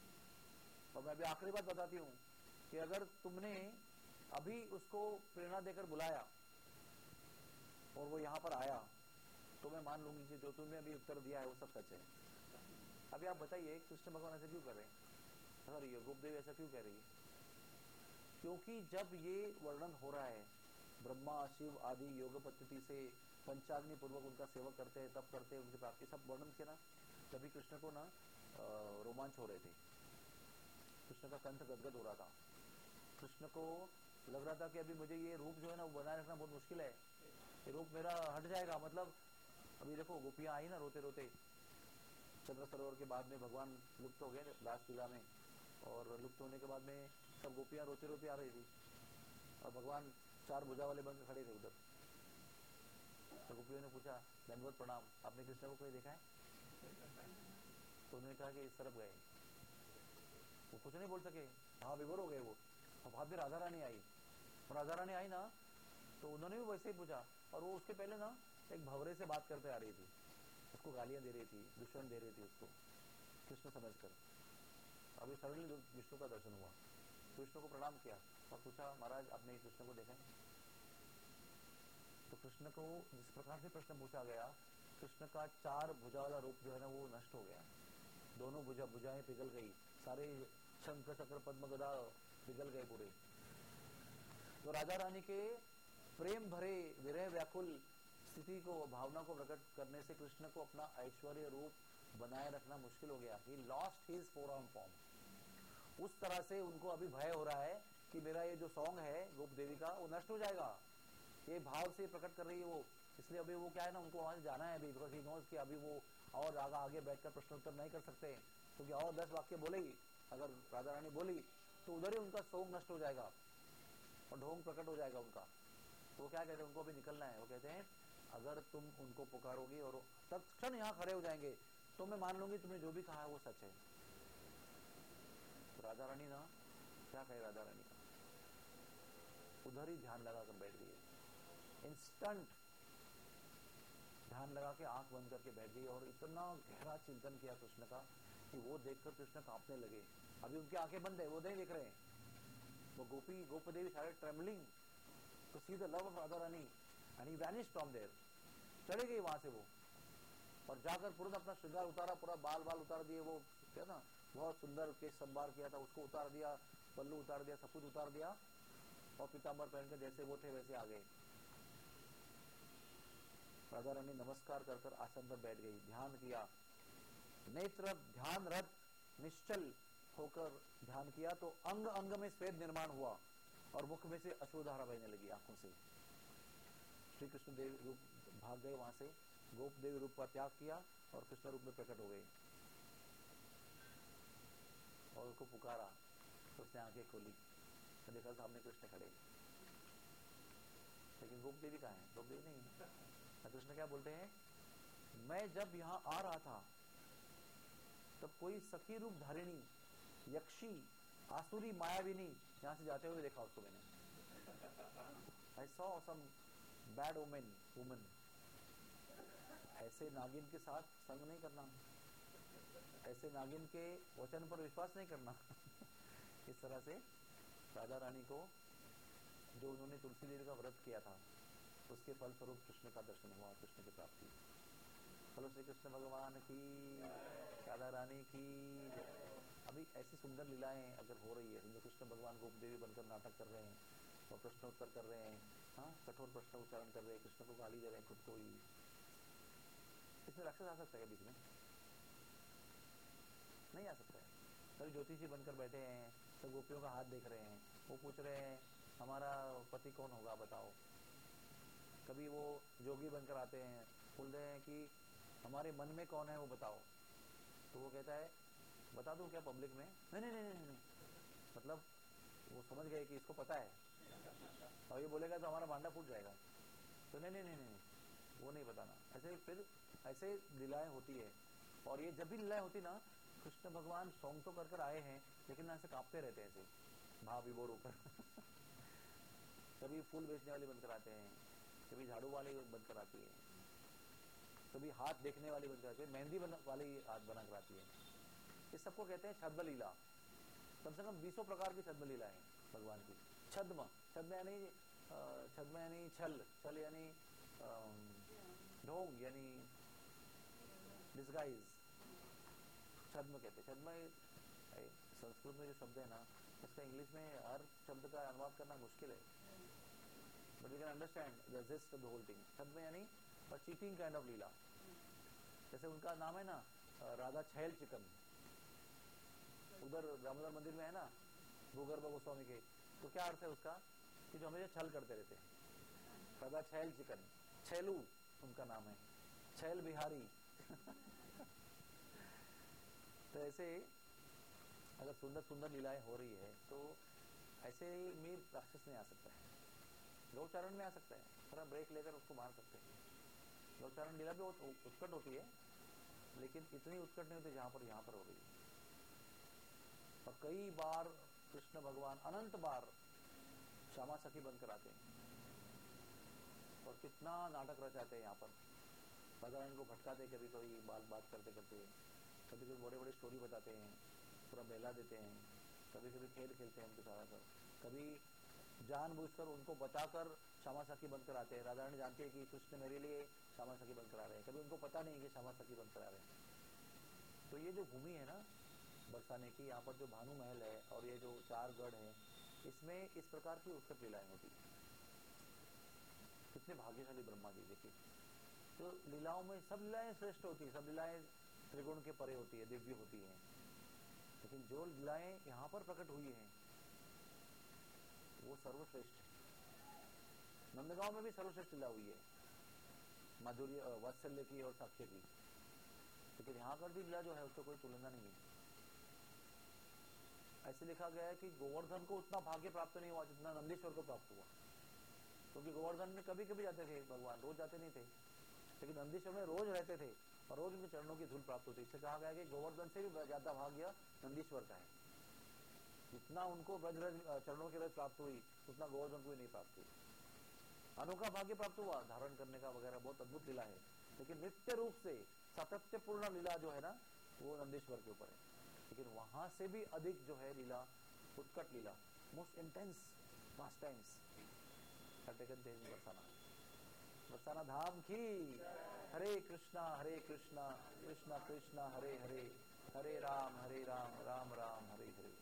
और मैं अभी आखिरी बात बताती हूँ कि अगर तुमने अभी उसको प्रेरणा देकर बुलाया और वो यहाँ पर आया तो मैं मान लूंगी कि जो तुमने अभी उत्तर दिया है वो सब सच है। अभी आप बताइए कृष्ण भगवान ऐसे क्यों कर रहे हैं? सॉरी गोपदेव ऐसा क्यों कह रही है? क्योंकि जब ये वर्णन हो रहा है ब्रह्मा शिव आदि योग पद्धति से पंचाग्नि पूर्वक उनका सेवक करते हैं, तब करते हैं, उनकी प्राप्ति सब वर्णन किया ना, तभी कृष्ण को ना रोमांच हो रहे थे। कृष्ण का कंठ गदगद हो रहा था। कृष्ण को लग रहा था कि अभी मुझे ये रूप जो है ना वो बनाए रखना बहुत मुश्किल है, ये रूप मेरा हट जाएगा। मतलब अभी देखो गोपियां आई ना रोते रोते, चंद्र सरोवर के बाद में भगवान लुप्त हो गए लास्ट लीला में, और लुप्त होने के बाद में सब गोपियां रोते रोते आ रही थी और भगवान चार भुजा वाले बनकर खड़े थे उधर। तो गोपियों ने पूछा, दंडवत प्रणाम, आपने कृष्ण को कहीं देखा है? तो उन्होंने कहा कि इस तरफ गए। वो कुछ नहीं बोल सके, हाँ विभोर हो गए वो। और बाद में राधा रानी आई, और राधा रानी आई ना तो उन्होंने भी वैसे ही पूछा, और वो उसके पहले ना एक भंवरे से बात करते आ रही थी, उसको गालियां दे रही थी, दुश्मन दे रही थी उसको कृष्ण समझकर। अभी सडनली विष्णु का दर्शन हुआ, कृष्ण को प्रणाम किया और पूछा, महाराज आपने कृष्ण को देखा है? तो कृष्ण को जिस प्रकार से प्रश्न पूछा गया, कृष्ण का चार भुजा वाला रूप जो है ना वो नष्ट हो गया। दोनों भुजा भुजाएं पिघल गई, सारे शंख चक्र पद्म गदा पिघल गए पूरे। तो राजा रानी के प्रेम भरे विरह व्याकुल स्थिति को, भावना को प्रकट करने से कृष्ण को अपना ऐश्वर्य रूप बनाए रखना मुश्किल हो गया। He lost his forearm form। उस तरह से उनको अभी भय हो रहा है कि मेरा ये जो सॉन्ग है गोप देवी का वो नष्ट हो जाएगा। ये भाव से प्रकट कर रही है वो, इसलिए अभी वो क्या है ना, उनको वहां से जाना है अभी, बिकॉज ही नोज कि अभी वो और आगे आगे बैठकर प्रश्नोत्तर नहीं कर सकते, क्योंकि और दस वाक्य बोलेगी अगर राधा रानी बोली तो उधर ही उनका सॉन्ग नष्ट हो जाएगा और ढोंग प्रकट हो जाएगा उनका। तो वो क्या कहते हैं, उनको अभी निकलना है। वो कहते हैं अगर तुम उनको पुकारोगी और तत्क्षण यहाँ खड़े हो जाएंगे तो मैं मान लूंगी तुमने जो भी कहा है वो सच है। तो राधा रानी ना क्या कहे, राधा रानी का उधर ही ध्यान लगा कर बैठ गई, इंस्टेंट ध्यान लगा के आंख बंद करके बैठ गई और इतना गहरा चिंतन किया कृष्ण का कि वो देखकर कृष्ण कांपने लगे। अभी उनकी आंखें बंद है, वो नहीं देख रहे हैं। वो गोपी गोपदेवी सारे trembling to see the love of Radha Rani and he vanished from there, चले गई वहां से वो। और जाकर पूरा अपना श्रृंगार उतारा, पूरा बाल बाल उतार दिए, वो क्या ना बहुत सुंदर केस संभार किया था उसको उतार दिया, पल्लू उतार दिया, सब कुछ उतार दिया और पीताम्बर पहन के जैसे वो थे वैसे आ गए। राधा रानी नमस्कार कर कर आसन पर बैठ गई, ध्यान किया, नेत्र ध्यान रत निश्चल होकर ध्यान किया तो अंग अंग में स्वेद निर्माण हुआ और मुख में से अश्रुधारा बहने लगी आंखों से। श्री कृष्ण देव रूप भाग गए वहां से, गोप देवी रूप का त्याग किया और कृष्ण रूप में प्रकट हो गए और उसको पुकारा तो उसने आंखें खोली तो देखा सामने कृष्ण खड़े, लेकिन गोप देवी कहाँ है? गोप देवी नहीं है। कृष्ण क्या बोलते हैं, मैं जब यहाँ आ रहा था तब कोई सखी रूप धारिणी यक्षी आसुरी मायाविनी यहां से जाते हुए देखा उसको मैंने। I saw some bad woman, woman. ऐसे नागिन के साथ संग नहीं करना, ऐसे नागिन के वचन पर विश्वास नहीं करना। इस तरह से राधा रानी को जो उन्होंने तुलसी देवी का व्रत किया था उसके फल स्वरूप कृष्ण का दर्शन हुआ, कृष्ण की प्राप्ति। बोलो श्री कृष्ण भगवान की, राधा रानी की। अभी ऐसी सुंदर लीलाएं अगर हो रही है, कृष्ण भगवान गोप देवी बनकर नाटक कर रहे हैं और प्रश्न उत्तर कर रहे हैं, हाँ कठोर प्रश्न उच्चारण कर रहे हैं, कृष्ण को गाली दे रहे हैं खुद को ही, इसमें राक्षस आ सकता है बीच में? नहीं आ सकता है। कभी ज्योतिषी बनकर बैठे हैं, सब गोपियों का हाथ देख रहे हैं, वो पूछ रहे हैं हमारा पति कौन होगा बताओ। कभी वो जोगी बनकर आते हैं, बोल रहे हैं कि हमारे मन में कौन है वो बताओ, तो वो कहता है बता दूं क्या पब्लिक में? नहीं नहीं नहीं नहीं, नहीं। मतलब वो समझ गए कि इसको पता है और ये बोलेगा तो हमारा भांडा फूट जाएगा, तो नहीं नहीं नहीं नहीं वो नहीं बताना। ऐसे फिर ऐसे लीलाएं होती है और ये जब भी लीलाएं होती ना, कृष्ण भगवान सॉन्ग तो कर कर आए हैं लेकिन ऐसे कांपते रहते हैं ऐसे भाव विभोर ऊपर। कभी फूल बेचने वाले बनकर आते हैं, कभी झाड़ू वाले बनकर आती है, कभी हाथ देखने वाली बनकर आती है, मेहंदी वाली हाथ बना कर आती है। इस सबको कहते हैं छद्म लीला। कम से कम बीसों प्रकार की छद्म लीला है भगवान की। छद्म, छद्म यानी छद्म यानी छल, छल यानी ढोंग यानी डिस्गाइज, छद्म कहते हैं। छद्म संस्कृत में जो शब्द है ना, इसका इंग्लिश में हर शब्द का अनुवाद करना मुश्किल है, but you can understand the gist of the whole thing. छद्म यानी चीटिंग काइंड ऑफ लीला। जैसे उनका नाम है ना राधा छैल चिकन, उधर दामोदर मंदिर में है ना भूगर्भ गोस्वामी के, तो क्या अर्थ है उसका कि जो हमेशा छल करते रहते हैं। राधा छैल चिकन, छैलू उनका नाम है, छैल बिहारी। तो ऐसे अगर सुंदर सुंदर लीलाएं हो रही है तो ऐसे में राक्षस नहीं आ सकता है। गौचारण में आ सकता है, थोड़ा ब्रेक लेकर उसको मार सकते हैं। गौचारण लीला भी उत्कट होती है लेकिन इतनी उत्कट नहीं होती जहां पर यहाँ पर हो रही है। और कई बार कृष्ण भगवान अनंत बार श्यामा सखी बनकर आते हैं और कितना नाटक रचाते हैं यहाँ पर। भगवान को भटकाते कभी कभी बात बात करते करते, कभी कभी बड़े बड़े स्टोरी बताते हैं, पूरा बहला देते हैं, कभी कभी खेल खेलते हैं उनके साथ, कभी जानबूझकर उनको बताकर श्यामा सखी बनकर आते हैं। राधा रानी जानती है कि कृष्ण मेरे लिए श्यामा सखी बनकर आ रहे हैं, कभी उनको पता नहीं कि श्यामा सखी बनकर आ रहे हैं। तो ये जो भूमि है ना बरसाने की, यहाँ पर जो भानु महल है और ये जो चार गढ़ है, इसमें इस प्रकार की उत्कट लीलाएं होती है। कितने भाग्यशाली ब्रह्मा जी देखिए। तो लीलाओं में सब लीलाएं श्रेष्ठ होती है, सब लीलाएं त्रिगुण के परे होती है, दिव्य होती है, लेकिन जो लीलाएं यहाँ पर प्रकट हुई हैं वो सर्वश्रेष्ठ है। नंदगांव में भी सर्वश्रेष्ठ लीला हुई है, माधुर्य वात्सल्य की और साक्ष्य की, लेकिन यहाँ पर भी लीला जो है उससे कोई तुलना नहीं है। ऐसे लिखा गया है कि गोवर्धन को उतना भाग्य प्राप्त नहीं हुआ जितना नंदीश्वर को प्राप्त हुआ, क्योंकि तो गोवर्धन में कभी कभी जाते थे भगवान, रोज जाते नहीं थे, लेकिन नंदीश्वर में रोज रहते थे और रोज उनके चरणों की धूल प्राप्त होती। इससे कहा गया कि गोवर्धन से भी ज्यादा भाग्य नंदीश्वर का है। जितना उनको ब्रज रज चरणों की रज प्राप्त हुई उतना गोवर्धन को ही नहीं प्राप्त हुई। अनोखा भाग्य प्राप्त हुआ धारण करने का वगैरह, बहुत अद्भुत लीला है, लेकिन नित्य रूप से सातत्यपूर्ण लीला जो है ना वो नंदीश्वर के ऊपर है। लेकिन वहां से भी अधिक जो है लीला, उत्कट लीला, most intense pastimes Barsana. Barsana Dham की। हरे कृष्णा हरे कृष्णा कृष्णा कृष्णा हरे हरे, हरे राम हरे राम राम राम हरे हरे।